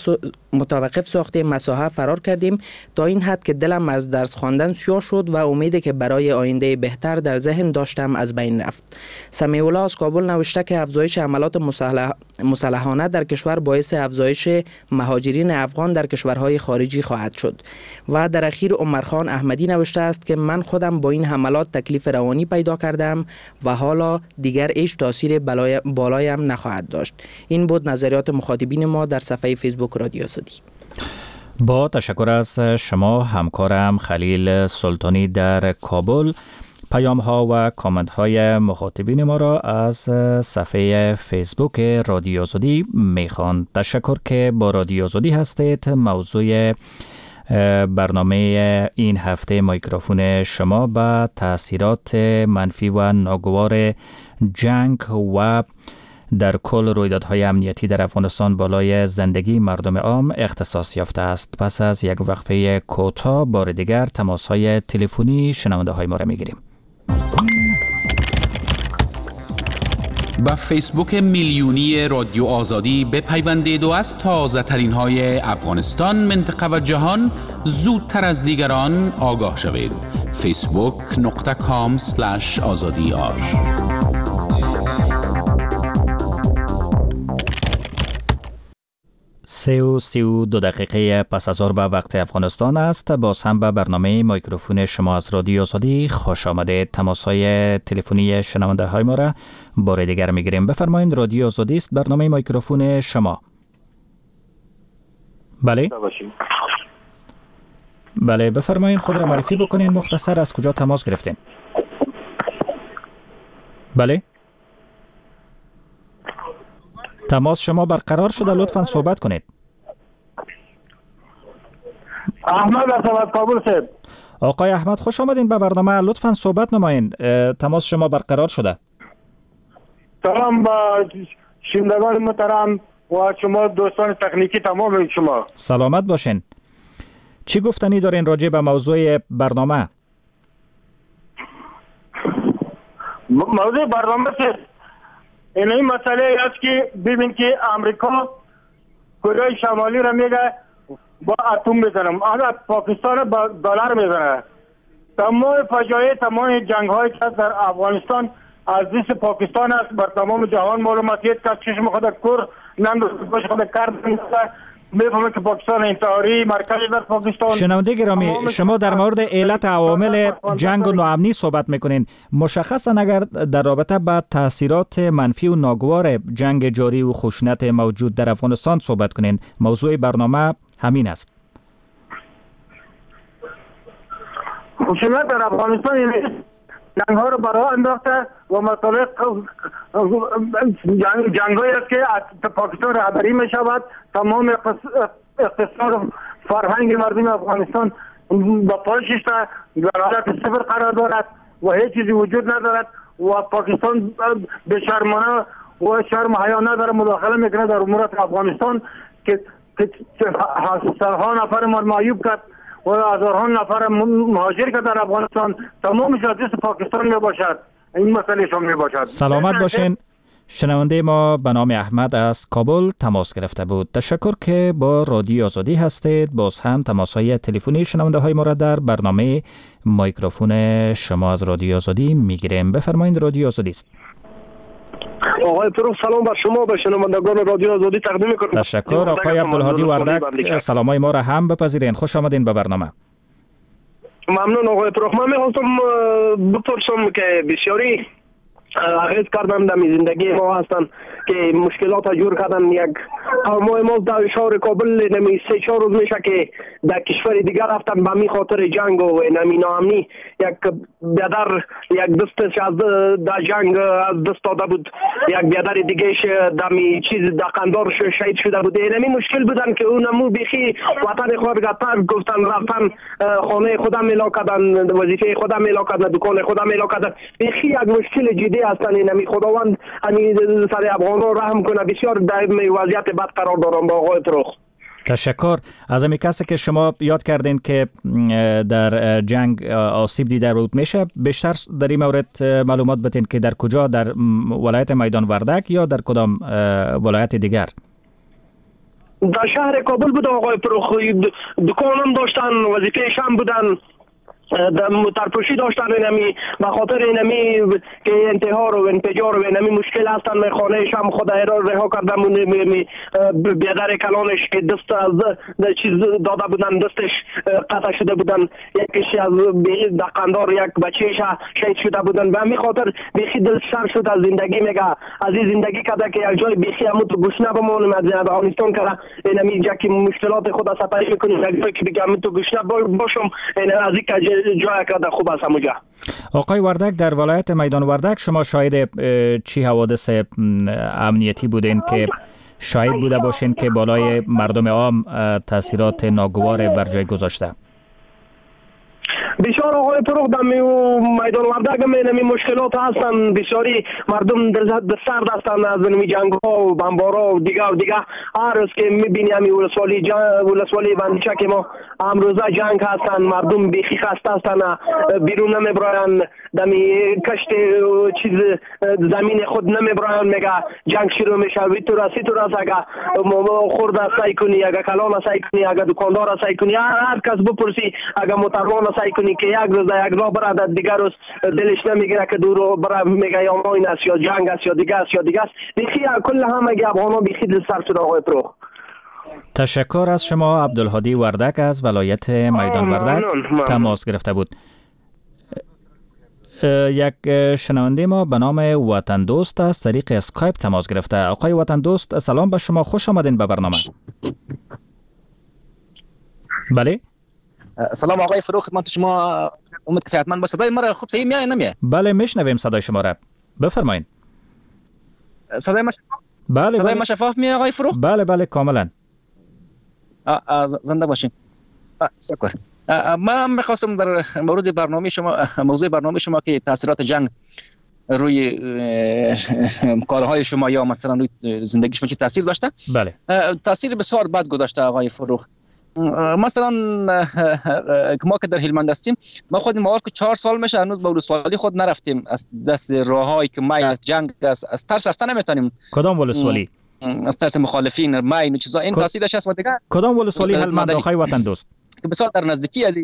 متوقف ساختیم، مساحه فرار کردیم تا این حد که دلم از درس خواندن سیاه شد و امیدی که برای آینده بهتر در ذهن داشتم از بین رفت. سمیع الله از کابل نوشته که افزایش عملات مسلحانه در کشور باعث افزایش مهاجرین افغان در کشورهای خارجی خواهد شد. و در اخیر عمرخان احمدی نوشته است که من خودم با این حملات تکلیف روانی پیدا کردم و حالا دیگر هیچ تاثیر بالایم نخواهد داشت. این بود نظریات مخاطبین ما در صفحه فیسبوک رادیو آزادی. با تشکر از شما همکارم خلیل سلطانی در کابل. پیام ها و کامنت های مخاطبین ما را از صفحه فیسبوک رادیو آزادی میخوان. تشکر که با رادیو آزادی هستید. موضوع برنامه این هفته میکروفون شما به تاثیرات منفی و ناگوار جنگ و در کل رویدادهای امنیتی در افغانستان بالای زندگی مردم عام اختصاص یافته است. پس از یک وقفه کوتاه بار دیگر تماس‌های تلفنی شنونده های ما را میگیریم. با فیسبوک میلیونی رادیو آزادی بپیوندید و از تازه ترین های افغانستان، منطقه و جهان زودتر از دیگران آگاه شوید. facebook.com/azadi.ir 32 دقیقه پس از ظهر به وقت افغانستان است. باز هم به برنامه میکروفون شما از رادیو آزادی خوش آمدید. تماس‌های تلفنی شنونده های ما را بار دیگر میگیریم. بفرمایید. رادیو آزادی است، برنامه میکروفون شما. بله بفرمایید، خود را معرفی بکنین، مختصر از کجا تماس گرفتین؟ بله تماس شما برقرار شده، لطفاً صحبت کنید. احمد از کابل صاحب. آقای احمد خوش آمدین به برنامه، لطفاً صحبت نمایید. تماس شما برقرار شده. سلام با شنوندگان محترم و شما دوستان تکنیکی تمام شما. سلامت باشین. چی گفتنی دارین راجع به موضوع برنامه؟ موضوع برنامه این مسئله است که ببین که امریکا کره شمالی را میگه با اتم میزنم، اگر پاکستان با دلار میزنه. تمام فجایع، تمام جنگ های که در افغانستان از دست پاکستان است، بر تمام جهان معلوماتیت که چشم خود کور نند باش خود کرد میفهمه که پاکستان انتحاری مرکزی در پاکستان. شنونده گرامی، شما در مورد علت عوامل جنگ و ناامنی صحبت میکنین. مشخصا اگر در رابطه با تاثیرات منفی و ناگوار جنگ جاری و خشونت موجود در افغانستان صحبت کنین. موضوع برنامه همین است. خشونت در افغانستان جنگ ها رو برای انداخته و مطالب جنگ هایی است که پاکستان رهبری می شود. تمام اقتصاد و فرهنگ مردم افغانستان با پایشش در حالت صفر قرار دارد و هیچ چیزی وجود ندارد و پاکستان به شرمانه و شرم حیا نداره مداخله میکنه در امورات افغانستان که صدها نفر معیوب کرد و هزارها نفر مهاجر که در افغانستان تمامش از دست پاکستان می باشد. این مسئله شما می باشد. سلامت باشین. شنونده ما به نام احمد از کابل تماس گرفته بود. تشکر که با رادیو آزادی هستید. باز هم تماس‌های تلفنی شنونده های ما را در برنامه میکروفون شما از رادیو آزادی میگیریم. بفرمایید، رادیو آزادی است. آقای فروخ سلام بر شما و شنوندگان رادیو آزادی تقدیم می‌کنم. تشکر آقای عبدالهادی وردک، سلامای ما را هم بپذیرین. خوش آمدین به برنامه. ممنون آقای فروخ. من می‌خواستم بپرسم که بسیاری عرض کردن در زندگی ما هستن که مشکلات ها جور کردن. یک قومای ما در شهر کابل نمی 3-4 روز میشه که در کشور دیگر رفتن به می خاطر جنگ و نمی ناامنی. یک بیادر یک دستش از در جنگ از دست داده بود، یک بیادر دیگهش دمی چیز در قندار شهید شده بود. نمی مشکل بودن که اونمو بیخی وطن خود گفتن گفتن رفتن خانه خودم میلا کردن، وظیفه خودم میلا کردن، دکان خودم میلا کردن. بیخی یک مشکل جدی هستن. نمی خداوند همین سر افغانان رحم کنه. بسیار در وضعیت بد قرار دارم با آقای فروخ. تشکر از همین کسی که شما یاد کردین که در جنگ آسیب دیده بود. میشه بیشتر در این مورد معلومات بدین که در کجا، در ولایت میدان وردک یا در کدام ولایت دیگر؟ در شهر کابل بود آقای فروخ. دکانم داشتن، وظیفه شام بودن، ترپوشی داشتن. اینمی به خاطر اینمی که انتحار و انفجار و اینمی مشکل هستن. می خانه شام خود رها کردم. بیادر کلانش که دست از چیز داده بودن، دستش قطع شده بودن. یکیش از در قندار یک بچهش شهید شده بودن. به همین خاطر بیخی دل سر شد از زندگی. میگه از این زندگی کرده که یک جای بیخی همون تو گوشنه بمانیم. از افغانستان کرده اینمی جا که مشکلات خود سپری میکنیم، یک جای که بگم همون تو گوشنه باشم. از این جای کرده خوب است همونجا. آقای وردک، در ولایت میدان وردک شما شاهد چی حوادث امنیتی بودین که شاهد بوده باشین که بالای مردم عام تاثیرات ناگوار بر جای گذاشته؟ بسیار آقای فروخ در میدان وردک می مشکلات هستن. بسیاری مردم در سرد هستن از نمی جنگ ها و بمبارا و دیگه هر روز که میبینی همی ولسوالی بندیچه که ما امروزه جنگ هستن. مردم بیخی خسته هستن، بیرون نمیبراین، دمی کشت چیز زمین خود نمیبراین. میگه جنگ شروع میشه وی تو راست اگه خورده سعی کنی، اگه کلان سعی کنی، اگه دکاندار سعی کنی، هر کس بپرسی، اگه موتروان سعی کنی که یک روز یک راه برد، دیگر روز دلش نمیگیره که دور برد، میگه یا ما این است یا جنگ است یا دیگه است. بیخی کل همه افغانا بیخی دل سر شده آقای فروخ. تشکر از شما. عبدالهادی وردک از ولایت میدان وردک تماس گرفته بود. یک شنونده ما به نام وطن دوست از طریق اسکایپ تماس گرفته. آقای وطن دوست سلام به شما، خوش آمدین به برنامه. بله سلام آقای فروخ، خدمت شما. امید که صحتمند باشه. صدای ما را خوب صحیح میاد نمیاد؟ بله میشنویم صدای شما را، بفرمایید. صدای ما شفاف؟ بله صدای ما شفاف میاد آقای فروخ؟ بله کاملا. زنده باشین. شکر. ما میخواستم در مورد برنامه شما، موضوع برنامه شما که تاثیرات جنگ روی کارهای شما یا مثلا روی زندگی شما چه تاثیر داشته؟ بله. تاثیر بسیار بد گذاشته آقای فروخ. مثلا ما که در هلمند هستیم، ما خود ما که 4 سال میشه هنوز به ولسوالی خود نرفتیم. از دست راههایی که ما از جنگ از ترس رفتن نمیتونیم. کدام ولسوالی؟ از ترس مخالفین ماین و چیزا. این تاثیرش هست. و دیگه کدام ولسوالی هلمند آقای وطن دوست؟ که بسیار در نزدیکی از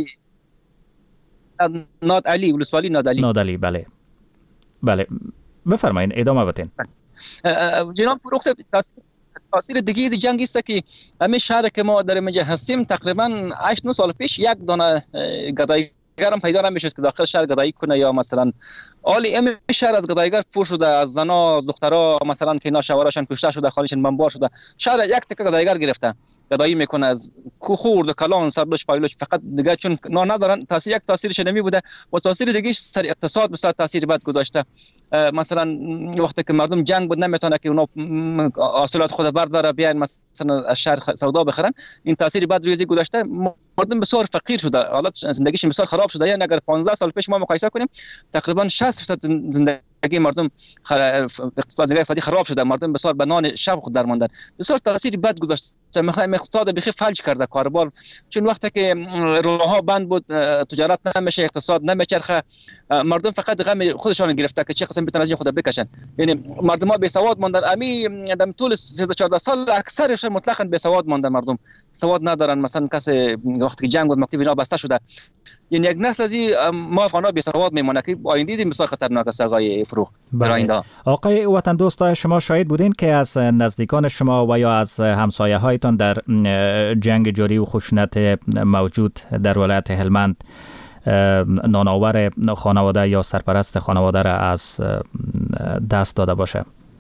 نادعلی، ولسوالی نادعلی. بله بفرمایید ادامه بدین. جناب فروخ، تاثیر دیگه جنگ است که همین شهر که ما در اینجا هستیم تقریبا 8-9 سال پیش یک دانه گدایگر هم پیدا نمیشد که داخل شهر گدایی کنه، یا مثلا عالی همین شهر از گدایگر پر شده، از زنا از دخترها مثلا که اینا شوهراشون کشته شده، خانهشون بمبار شده. شهر یک تکه گدایگر گرفته، گدایی میکنه از کوخورد کلان سرلوش پایلوش، فقط دیگه چون ندارن یک تاثیرش نمی بوده. و تاثیر دیگه سر اقتصاد بسیار تاثیر بد گذاشته. مثلا وقتی که مردم جنگ بود نمیتونه که اونا حاصلات خود برداره بیان مثلا از شهر سودا بخرن، این تاثیر بد روی گذاشته. مردم بسیار فقیر شده، حالت زندگیشون بسیار خراب شده. یعنی اگر 15 سال پیش ما مقایسه کنیم تقریبا 60% زندگی مردم اقتصادی خراب شده، مردم بسیار به نان شب خود درماندن. بسیار تاثیر بد گذاشته. اقتصاد بخی فلج کرده کاروبار، چون وقتی که راهها بند بود تجارت نمیشه، اقتصاد نمیچرخه، مردم فقط غم خودشان گرفته که چه قسم بتونن از خود بکشن. یعنی مردم ها بی سواد ماندن. امی در طول 13-14 سال اکثرشون مطلقاً بی سواد ماندن. مردم سواد ندارن. مثلا کسی وقتی که جنگ بود مکتب اینا بسته شده، یعنی یک نسل از ما افغان‌ها بی‌سواد میمونه که آینده بسیار خطرناک است آقای فروغ در آینده. آقای وطن دوست، شما شاهد بودین که از نزدیکان شما و یا از همسایه هایتان در جنگ جاری و خشونت موجود در ولایت هلمند نانآور خانواده یا سرپرست خانواده را از دست داده باشه؟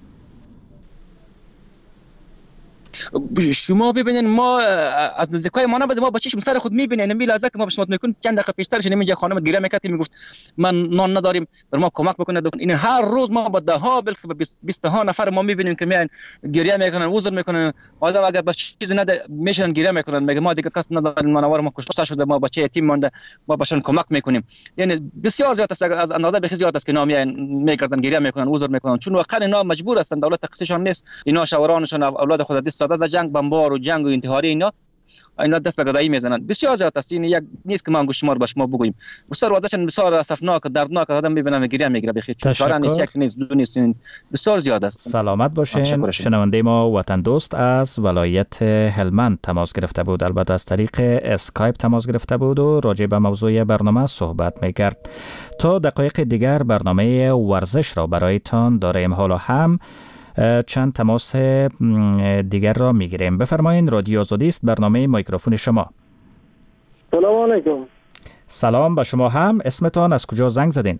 شما ببینین ما از نزدیکای ما نبود، ما با چشم سر خود میبینیم. این لحظه که ما بهش میکنیم چند دقیقه پیشترش اینجا خانم گریه میکرد، میگفت من نان نداریم بر ما کمک بکنید. این هر روز ما با ده ها بلکه 20 ها نفر ما میبینیم که میان گریه میکنن، عذر میکنن. آدم اگر بس چیزی نده میشن گریه میکنن، میگه ما دیگه کس نداریم، منوار ما کشته شده، ما بچه یتیم مونده، ما بهشون کمک میکنیم. یعنی بسیار زیاد است، از اندازه بسیار زیاد است که نامیان میکردن، گریه میکنن، عذر میکنن، چون واقعا اینا مجبور هستن، دولت تقصیرشون نیست. اینا شاورانشون اولاد خود دست داده در جنگ بمبار و جنگ و انتحاری اینا دست به گدایی میزنن. بسیار زیاد است. این یک نیست که ما انگشت شمار باش ما بگوییم. بسیار واضحه، بسیار اسفناک، دردناک. آدم میبینه گریه میگیره بخیر. چاره نیست، یک نیست، دو نیست، بسیار زیاد است. سلامت باشین. شنونده ما وطن دوست از ولایت هلمند تماس گرفته بود، البته از طریق اسکایپ تماس گرفته بود و راجع به موضوع برنامه صحبت میکرد. تا دقایق دیگر برنامه ورزش را برایتان داریم. حالا هم چند تماس دیگر را میگیریم. بفرمایید، رادیو آزادی است، برنامه میکروفون شما. سلام علیکم. سلام به شما هم. اسمتان، از کجا زنگ زدین؟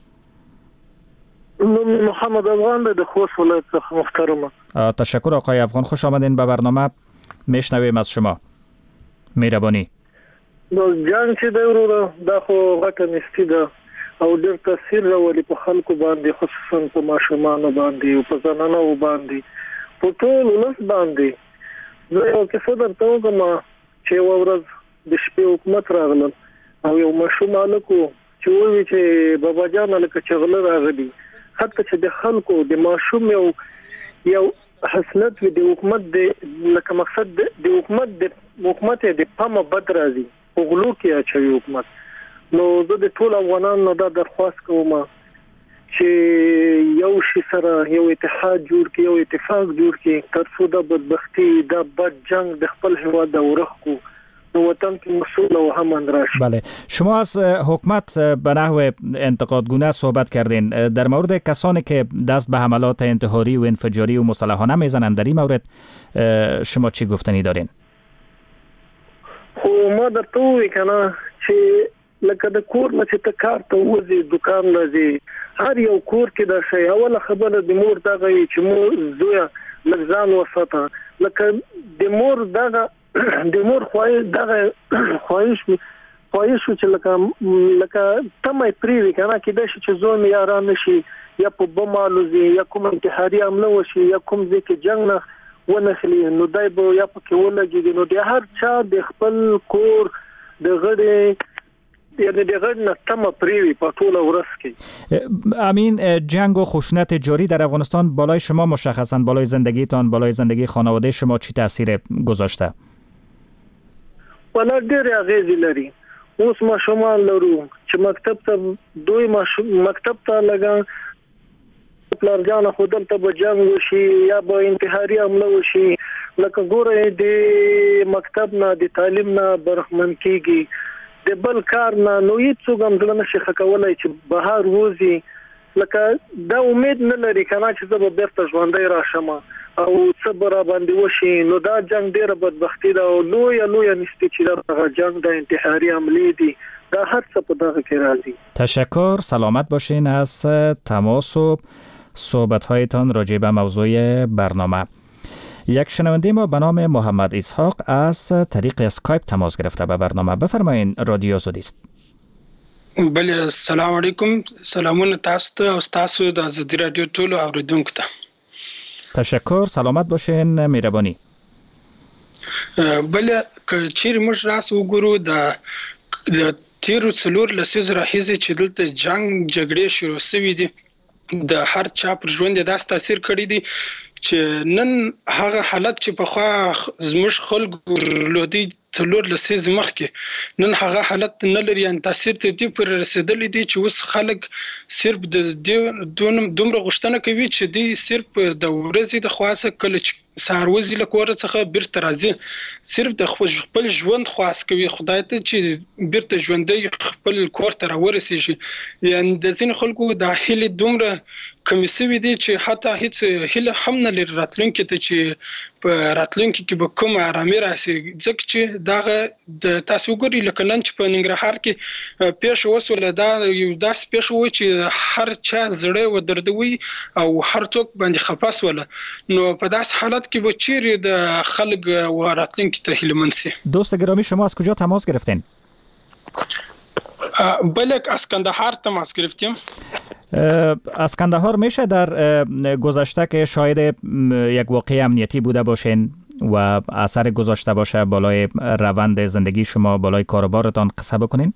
محمد افغان به خوست ولایت محترم. تشکر آقای افغان، خوش آمدین به برنامه. میشنویم از شما. مهربانی. جنگ چې دی دا خو غټه نستی ده او ډېر تاثیر راولي په خلکو باندې، خصوصا په ماشومانو باندې او په زنانو باندې، په ټول ولس باندې. زه یو کیسه درته وکړم چې یوه ورځ د شپې حکومت راغلل او یو ماشوم هلک و چې ووایي چې بابا جانه لکه چې غله راغلي. حتی چې د خلکو د ماشوم یو حسنت وي د حکومت لکه مقصد د حکومت د پامه بد راځي، په غلو کې اچوي حکومت. نو زه د ټول افغانانو نه دا درخواست کوم چې یو شي سره یو اتحاد جوړ کړي، یو اتفاق جوړ کړي، تر څو د بدبختی د بد جنگ د خپل هیواد د ورخو نو وطن کې مسئول او هم راشي. بله، شما از حکومت به نحو انتقادگونه صحبت کردین. در مورد کسانی که دست به حملات انتحاری و انفجاری و مسلحانه میزنند، در این مورد شما چی گفتنی دارین؟ خو ما درته وی کنه چې لکه د کور نه چې ته کار ته وځې، دکان لځې، هر یو کور کې دا شی اوله خبره د مور دغه چې مور زویا لږ ځان وساته، لکه د مور دغه د مور خواهش چې لکه تمه پریوي کنه کېدای شي چې زوی مې یاران نشي، یا په بم الوزي، یا کوم انتحاري حمله وشي، یا کوم ځای کې جنگ نه ونخلي، نو دای به یا پکې ولګي. نو د هر چا د خپل کور د غړي یعنی دیگر نستم پریوی په ټول ورځ کې. امین، جنگ و خشونت جاری در افغانستان بالای شما مشخصاً، بالای زندگیتان، بالای زندگی خانواده شما چی تاثیر گذاشته؟ ولا ډېر اغیزې لري. اوس ماشومان لرو چې مکتب ته لګا پلار جان خو دلته به جنگ وشي یا به انتحاري حمله وشي، لکه ګوره د مکتب نه د تعلیم نه برخمن کیږي، د بل کار نه نو هیڅوک هم ځل نشي خکولای چې بهر وځي، لکه دا امید نه لري کنه چې زه به بیرته ژوندی راشم او څه به را باندې وشي. نو دا جنگ ډېره بدبختي ده او لویه نیستي چې دغه جنگ د انتحاري حملې دي، دا هر څه په دغه کې راځي. تشکر، سلامت باشین از تماس و صحبت‌هایتان راجع به موضوع برنامه. یک شنونده ما به نام محمد اسحاق از طریق اسکایپ تماس گرفته به برنامه. بفرمایید، رادیو آزادی است. بله، سلام علیکم. سلامونه تاسو ته او تاسو د آزادی رادیو ټولو اوریدونکو ته. تشکر، سلامت باشین، مهربانی. بله، که چیرې موږ راس وګورو د تیرو څلور لسیزو راهیسې چې دلته جنگ جګړې شروع شوې دي، د هر چا پر ژوند داسې تاثیر کړی دی چې نن هغه حالت چې پخوا زموږ خلکو لودي څلور لسیز مخکې، نن هغه حالت نه لري. ان تاثیر ته دی پر رسیدلی دی چې اوس خلک صرف د دومره غوښتنه کوي چې دی صرف د ورځې د خواصه کله ساروزي له کور څخه بیرته راځي صرف د خپل ژوند خواست کوي خدای ته چې بیرته ژوندۍ خپل کور ته راورسیږي. یعنی د ځین خلکو د هیله دومره کمیسوي دي چې حتی هیڅ هیله هم نه لري راتلونکي ته چې په راتلونکي کې به کوم آرامي راشي. ځکه چې دغه د تاسو ګوري لکه نن چې په ننګرهار کې پیښ وسوله دا یو داس پیښ و چې هر چا زړه ودردوي او هر څوک باندې خفاس ولا. نو په داس حالت کې به چیرې د خلک و راتلونکي ته هیله‌مند شي. دوست گرامی شما از کجا تماس گرفتین؟ بله از کندهار تماس گرفتیم. از کندهار میشه در گذشته که شاید یک واقعه امنیتی بوده باشین و اثر گذاشته باشه بالای روند زندگی شما، بالای کاروبارتان قصه بکنین؟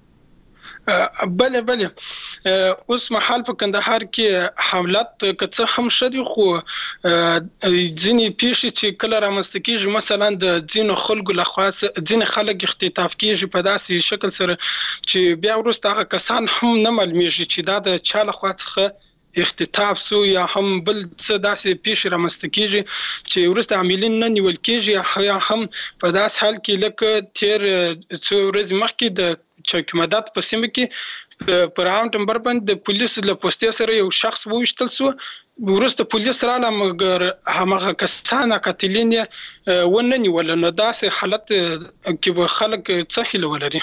بله اوس مهال په کندهار کې حملات کڅ هم شدي خو ځینې پیښې چې کله رامنځته کیږي مثلا د ځینو خلکو لخوا ځینې خلک اختطاف کیږي په داسې شکل سره چې بیا وروسته هغه کسان هم نه معلومیږي چې دا د چا لخوا څخه اختطاف سو یا هم بل څه داسې پیښې رامنځته کیږي چې وروسته عاملین نه نیول کیږي یا هم په داس حال کې لکه تیر څو ورځې مخکې د چوکیمدات په سیمه کې پر عام ټمبر باندې د پولیسو له پوستې سره یو شخص وویشتل سو. وروسته پولیس رااله مګر هغه کسان قاتلین ونه نیول. نو داسې حالت کې به خلک څه هیله ولري.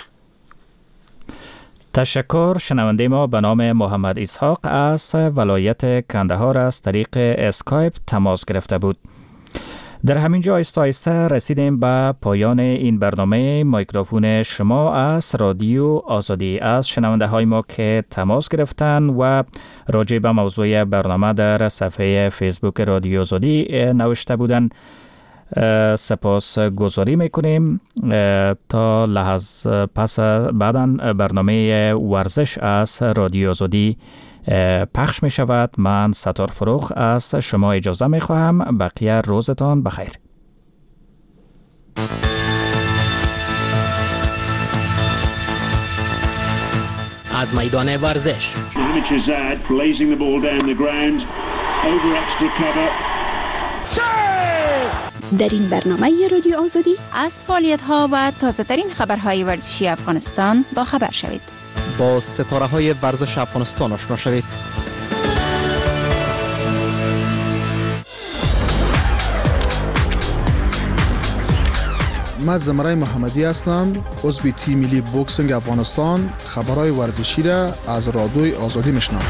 تشکر. شنونده ما به نام محمد اسحاق از ولایت کندهار از طریق اسکایپ تماس گرفته بود. در همین جا آهسته رسیدیم به پایان این برنامه میکروفون شما از رادیو آزادی. از شنونده های ما که تماس گرفتن و راجع به موضوع برنامه در صفحه فیسبوک رادیو آزادی نوشته بودن سپاس گذاری میکنیم. تا لحظه پس بعداً برنامه ورزش از رادیو آزادی پخش می شود. من ستار فروخ از شما اجازه می خواهم. بقیه روزتان بخیر. از میدان ورزش در این برنامه رادیو آزادی از فعالیت‌ها و تازه‌ترین خبرهای ورزشی افغانستان با خبر شوید. با ستاره‌های ورزش افغانستان آشنا شوید. من زمرای محمدی هستم، عضو تیم ملی بوکسینگ افغانستان. خبرهای ورزشی را از رادیوی آزادی میشنوم.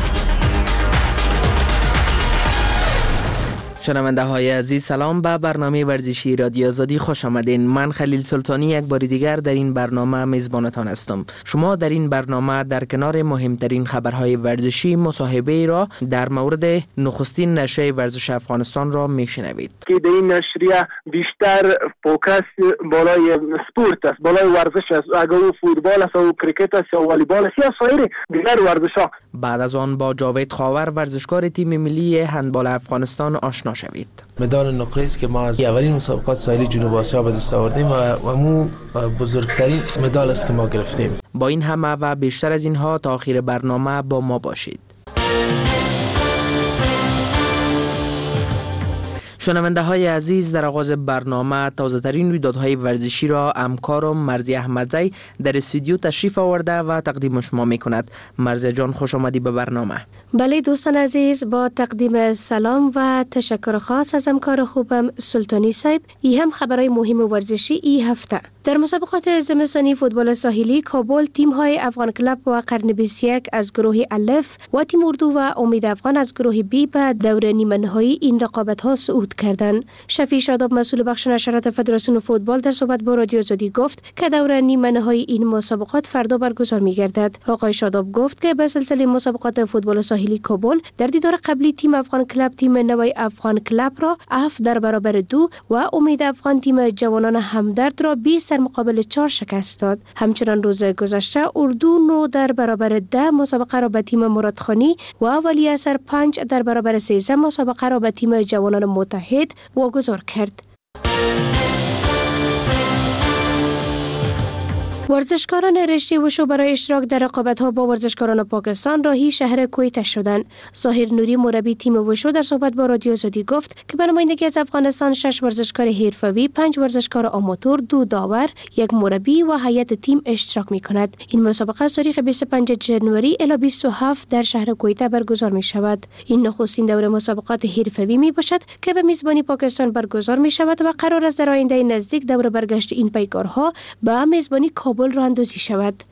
شنونده های عزیز سلام. به برنامه ورزشی رادیو آزادی خوش آمدین. من خلیل سلطانی یک بار دیگر در این برنامه میزبانتان هستم. شما در این برنامه در کنار مهمترین خبرهای ورزشی مصاحبه را در مورد نخستین نشریه ورزش افغانستان را میشنوید که در این نشریه بیشتر فوکس بالای سپورت است، بالای ورزش است. اگر او فوتبال است او کرکت است یا والیبال است یا سایر دیگر ورزش‌ها. بعد از آن با جاوید خاور ورزشکار تیم ملی هندبال افغانستان آشنا شوید. مدال نقره است که ما از اولین مسابقات ساحلی جنوب آسیا به دست آوردیم و مو بزرگترین مدال است که ما گرفتیم. با این همه و بیشتر از اینها تا آخر برنامه با ما باشید. شنونده های عزیز، در آغاز برنامه تازه ترین رویدادهای ورزشی را همکارم مرزی احمدزی در استودیو تشریف آورده و تقدیم شما می کند. مرزی جان خوش آمدی به برنامه. بله دوستان عزیز، با تقدیم سلام و تشکر خاص از همکار خوبم سلطانی صاحب. ای هم خبرهای مهم ورزشی ای هفته. در مسابقات زمستانی فوتبال ساحلی کابل تیم‌های افغان کلاب و قرن 21 از گروه الف و تیم اردو و امید افغان از گروه بی به دور نیمه نهایی این رقابت‌ها صعود کردند. شفیع شاداب مسئول بخش نشرات فدراسیون فوتبال در صحبت با رادیو آزادی گفت که دور نیمه نهایی این مسابقات فردا برگزار می‌گردد. آقای شاداب گفت که به سلسله مسابقات فوتبال ساحلی کابل در دیدار قبلی تیم افغان کلاب تیم نوای افغان کلاب را 7 در برابر 2 و امید افغان تیم جوانان همدرد را 20 در مقابل 4 شکست داد. همچنان روز گذشته اردو 9 در برابر 10 مسابقه را به تیم مرادخانی و ولی اثر 5 در برابر 13 مسابقه را به تیم جوانان متحد واگذار کرد. ورزشکاران رشته وشو برای اشتراک در رقابت‌ها با ورزشکاران پاکستان راهی شهر کویت شدند. ظاهر نوری مربی تیم وشو در صحبت با رادیو آزادی گفت که به نمایندگی از افغانستان 6 ورزشکار حرفه‌ای، 5 ورزشکار آماتور، 2 داور، 1 مربی و هیئت تیم اشتراک می‌کند. این مسابقه از تاریخ 25 جنوری الی 27 در شهر کویت برگزار می‌شود. این نخستین دوره مسابقات حرفه‌ای میباشد که به میزبانی پاکستان برگزار می‌شود و قرار است در آینده نزدیک دوره برگشت این پیکارها به میزبانی کابل راه اندازی شود.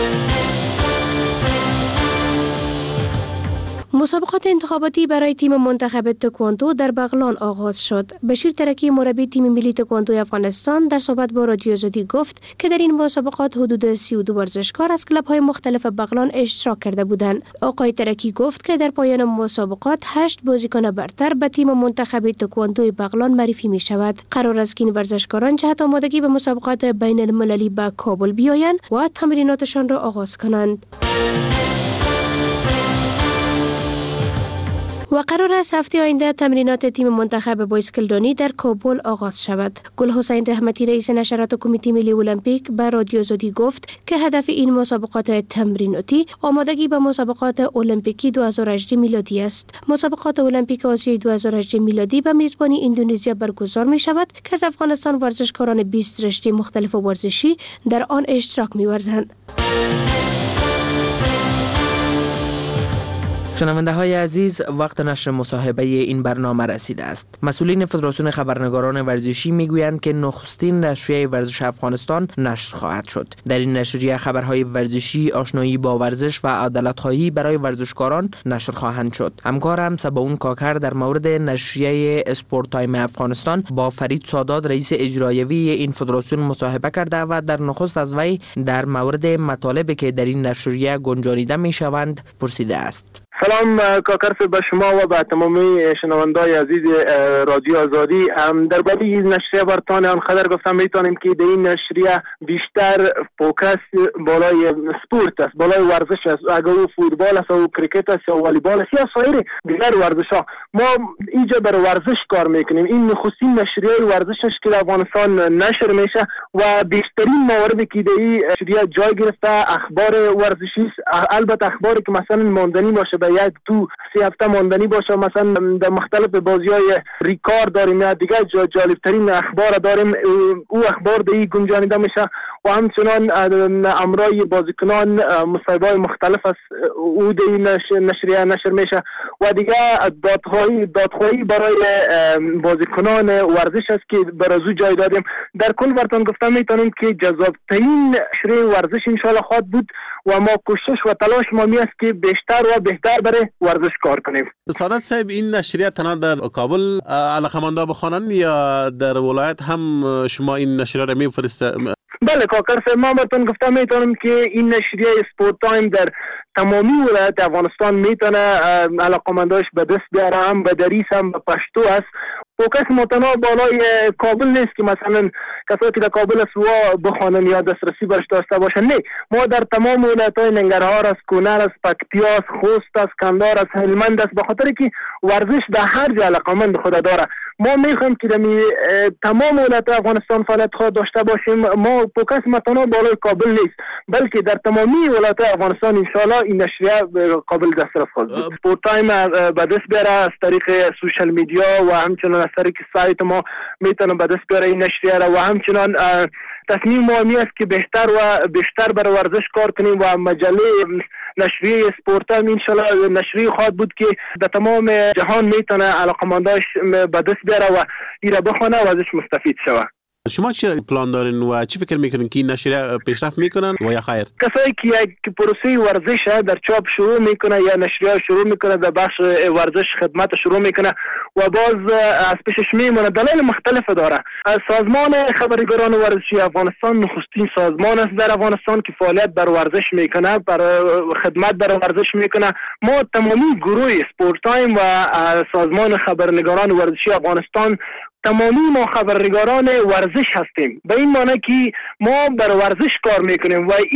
مسابقات انتخاباتی برای تیم منتخب تکواندو در بغلان آغاز شد. بشیر ترکی مربی تیم ملی تکواندو افغانستان در صحبت با رادیو آزادی گفت که در این مسابقات حدود 32 ورزشکار از کلب‌های مختلف بغلان اشتراک کرده بودند. آقای ترکی گفت که در پایان مسابقات 8 بازیکن برتر به تیم منتخب تکواندو بغلان معرفی می شود. قرار است که این ورزشکاران جهت آمادگی به مسابقات بین المللی به کابل بیایند و تمریناتشان را آغاز کنند. و قرار است هفته آینده تمرینات تیم منتخب بایسکلرانی در کابل آغاز شود. گل حسین رحمتی رئیس نشرات کمیته ملی المپیک به رادیو آزادی گفت که هدف این مسابقات تمریناتی آمادگی به مسابقات المپیکی 2018 میلادی است. مسابقات المپیک آسیای 2018 میلادی به میزبانی اندونزیا برگزار می شود که از افغانستان ورزشکاران 20 رشته مختلف ورزشی در آن اشتراک می‌ورزند. شنونده های عزیز، وقت نشر مصاحبه این برنامه رسیده است. مسئولین فدراسیون خبرنگاران ورزشی میگویند که نخستین نشریه ورزش افغانستان نشر خواهد شد. در این نشریه خبرهای ورزشی، آشنایی با ورزش و عدالت‌خواهی برای ورزشکاران نشر خواهند شد. همکارم سباون کاکر در مورد نشریه اسپورت تایم افغانستان با فرید سادات رئیس اجرایوی این فدراسیون مصاحبه کرده و در نخست از وی در مورد مطالبی که در این نشریه گنجانیده میشوند پرسیده است. سلام کاکر به شما و به تمامی شنوندای عزیز رادیو آزادی. درباره این نشریه برتان آنقدر گفتم میتونیم که در این نشریه بیشتر فوکس بالای سپورت است، بالای ورزش است. اگر او فوتبال است او کریکت است یا والیبال است یا سایر دیگر ورزش ها، ما اینجا برای ورزش کار میکنیم. این نخستین نشریه ورزش است که در افغانستان نشر میشه و بیشترین مواردی که در این نشریه جای گرفته اخبار ورزشی است. البته اخباری که مثلا ماندنی باشه، یک دو سه هفته ماندنی باشه، مثلا در مختلف بازی‌های ریکارد داریم یا دیگه جالبترین اخبار داریم، او اخبار دی گنجانیده میشه و همچنان امرای بازیکنان مصاحبه‌های مختلف است او دی نشریه نشر میشه و دیگه دادخواهی برای بازیکنان ورزش است که برازو جای دادیم. در کل براتون گفتم میتونیم که جذاب‌ترین نشریه ورزش ان شاء الله خواهد بود و ما کوشش و تلاش ما می است که بیشتر و بهتر برای ورزش کار کنیم. سعادت صاحب، این نشریه تنها در کابل علاقه‌مندان بخوانند یا در ولایت هم شما این نشریه را میفرستید؟ بله کاکر صاحب، ما براتون گفتم میتونم که این نشریه اسپورت تایم در تمامی ولایت افغانستان میتونه علاقه‌منداش به دست بیاره، هم به دریس هم به پشتو است. فوکس متناوب بالای کابل نیست که مثلا کسایی که در کابل است و بخوانن یا دسترسی برش داشته باشن. نه، ما در تمام ولایت‌های ننگرهار است، کونر است، پکتیا است، خوست است، کندهار است، هلمند است، به خاطر که ورزش در هر جا علاقه‌مند خود داره. ما میخوایم که در تمام ولایت افغانستان فعالیت خود داشته باشیم. ما فوکس متناوب بالای کابل نیست، بلکه در تمامی ولایت افغانستان ان شاء الله این نشریه قابل دسترس خواهد بود. اسپورت تایم به دست بیاره از طریق سوشال میدیا و همچنان از طریق سایت ما میتونه به دست بیاره این نشریه را و همچنان تصمیم ما می است که بیشتر و بیشتر برای ورزش کار کنیم و مجله نشریه اسپورت تایم ان شاء الله نشریه خواهد بود که در تمام جهان میتونه علاقه‌منداش به دست بیاره و ایرا بخونه و ازش مستفید شوه. شما چه پلان دارین و چی فکر میکنین که این نشریه پیشرفت میکنن و یا خیر؟ کسایی که یک پروسه ورزش در چاپ شروع میکنه یا نشریه شروع میکنه در بخش ورزش خدمت شروع میکنه و باز از پیشش میمونه، دلایل مختلف داره. سازمان خبرنگاران ورزشی افغانستان نخستین سازمان است در افغانستان که فعالیت بر ورزش میکنه، بر خدمت بر ورزش میکنه. ما تمامی گروه اسپورت تایم و سازمان خبرنگاران ورزشی افغانستان تمامی ما خبرنگاران ورزش هستیم، به این معنی که ما بر ورزش کار میکنیم و این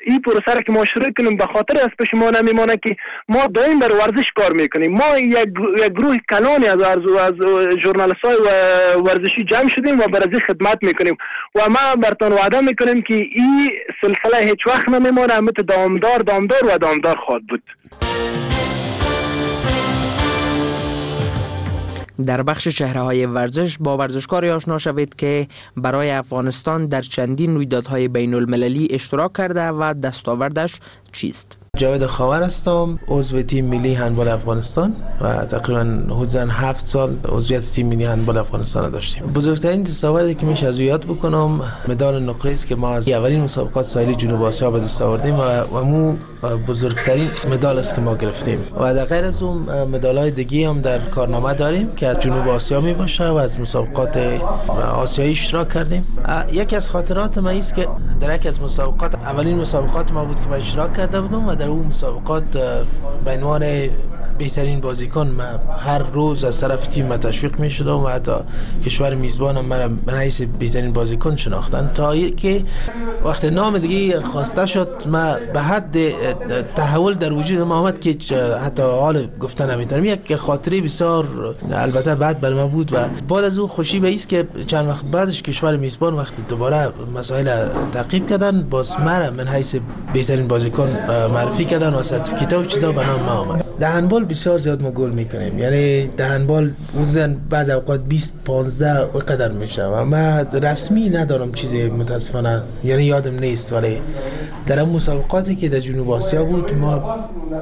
این پروسه که ما شروع کنیم به خاطر از پیش ما نمیمانه که ما دائم در ورزش کار میکنیم. ما یک گروه کلانی از ژورنالیست های ورزشی جمع شدیم و برای خدمت میکنیم و ما براتون وعده میکنیم که این سلسله هیچ وقت نمیمانه، مثل دامدار و دامدار خواهد بود. در بخش چهره‌های ورزش با ورزشکاری آشنا شوید که برای افغانستان در چندین رویدادهای بین المللی اشتراک کرده و دستاوردش چیست؟ جاوید خاور هستم، عضو تیم ملی هندبال افغانستان و تقریبا حدود 7 سال عضویت تیم ملی هندبال افغانستان داشتیم. بزرگترین دستاوردی که میشه از یاد بکنم مدال نقره است که ما از اولین مسابقات ساحلی جنوب آسیا به دست آوردیم و مو بزرگترین مدال است که ما گرفتیم. و در غیر از اون مدال‌های دیگه هم در کارنامه داریم که از جنوب آسیا می باشه و از مسابقات آسیایی اشتراک کردیم. یکی از خاطرات من است که در یک از مسابقات، اولین مسابقات ما بود که من اشتراک کرده بودم و در اون مسابقات به عنوان بهترین بازیکن من هر روز از طرف تیم من تشویق می شدم و حتی کشور میزبانم من به حیث بهترین بازیکن شناختن، تا که وقت نام دیگه خواسته شد من به حد تحول در وجود ما آمد که حتی حال گفتن نمیتونم. یک خاطره بسیار البته بعد برای من بود و بعد از اون خوشی به ایست که چند وقت بعدش کشور میزبان وقتی دوباره مسائل تعقیب کردن باز من حیث بهترین بازیکن معرفی کردن و سرتیفیکیت و چیزا به نام ما آمد. در هندبال بسیار زیاد ما گل میکنیم، یعنی در هندبال حدوداً بعض اوقات 20-15 قدر میشه و من رسمی ندارم چیزی متاسفانه، یعنی یادم نیست، ولی در اون مسابقاتی که در جنوب آسیا بود ما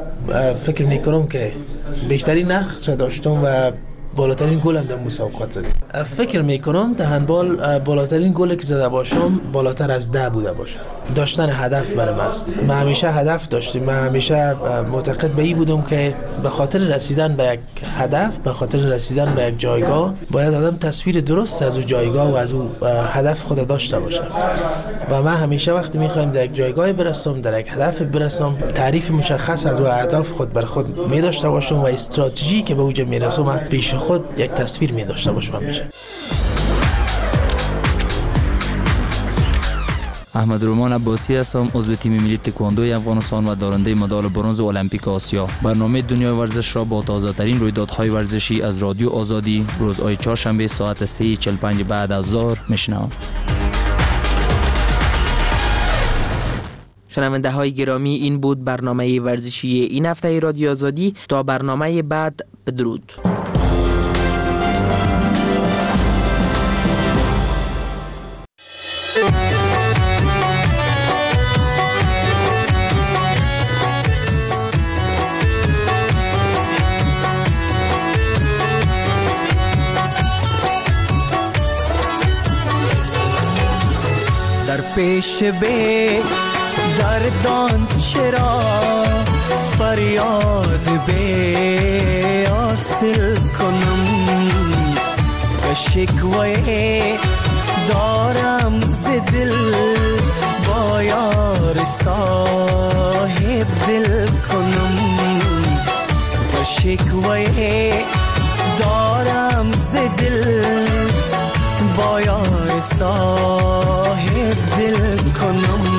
فکر میکنم که بیشترین نقش داشتم و بالاترین گل هم در مسابقات زدیم. فکر میکنم در هندبال بالاترین گلی که زده باشم بالاتر از 10 بوده باشه. داشتن هدف برام است. من همیشه هدف داشتم. من همیشه معتقد به این بودم که به خاطر رسیدن به یک هدف، به خاطر رسیدن به یک جایگاه باید آدم تصویر درست از اون جایگاه و از اون هدف خود داشته باشه. و من همیشه وقتی میخوایم در یک جایگاه برسم، در یک هدف برسم، تعریف مشخص از اون هدف خود بر خود می داشته باشم و استراتژی که به اوج میرسم پیش خود یک تصویر می داشته باشم همیشه. احمد رومان عباسی هستم، عضو تیم ملی تکواندوی افغانستان و دارنده مدال برنز المپیک آسیا. برنامه دنیای ورزش را با تازه ترین رویدادهای ورزشی از رادیو آزادی روزهای چهارشنبه ساعت 3:45 بعد از ظهر میشنوم. شنونده های گرامی، این بود برنامه ورزشی این هفته رادیو آزادی. تا برنامه بعد، بدرود. در پیش به دردان چرا فریاد به حاصل کنم، به شکوه دارم ز دل با یار صاحب دل کنم، به شکوه دارم ز دل با یار صاحب دل کنم.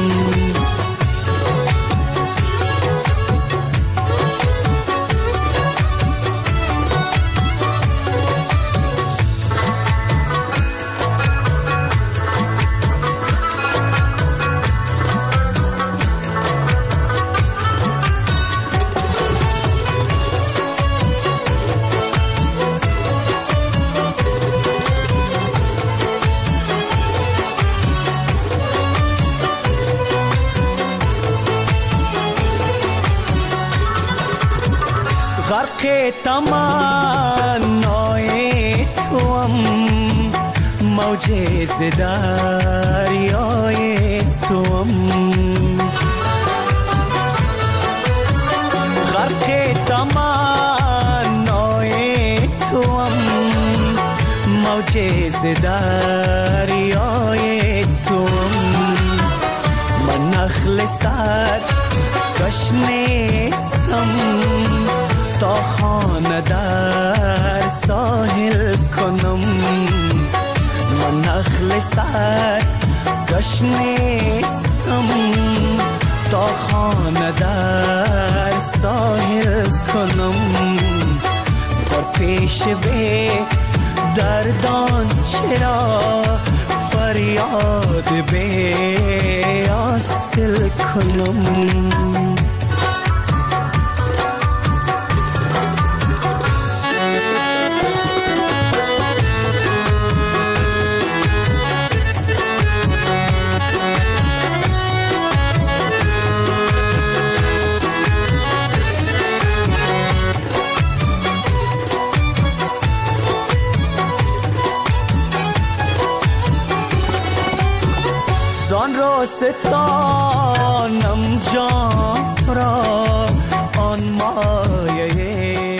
غرق تمنای توام، موج ز دریای توام، غرق تمنای توام، موج ز دریای توام. من نخل سر کش نیستم تا خانه در ساحل کنم، من نخل سر کش نیستم تا ساحل کنم در پیش به دردان چرا فریاد به حاصل کنم. زان را ستانم جان را آن مایه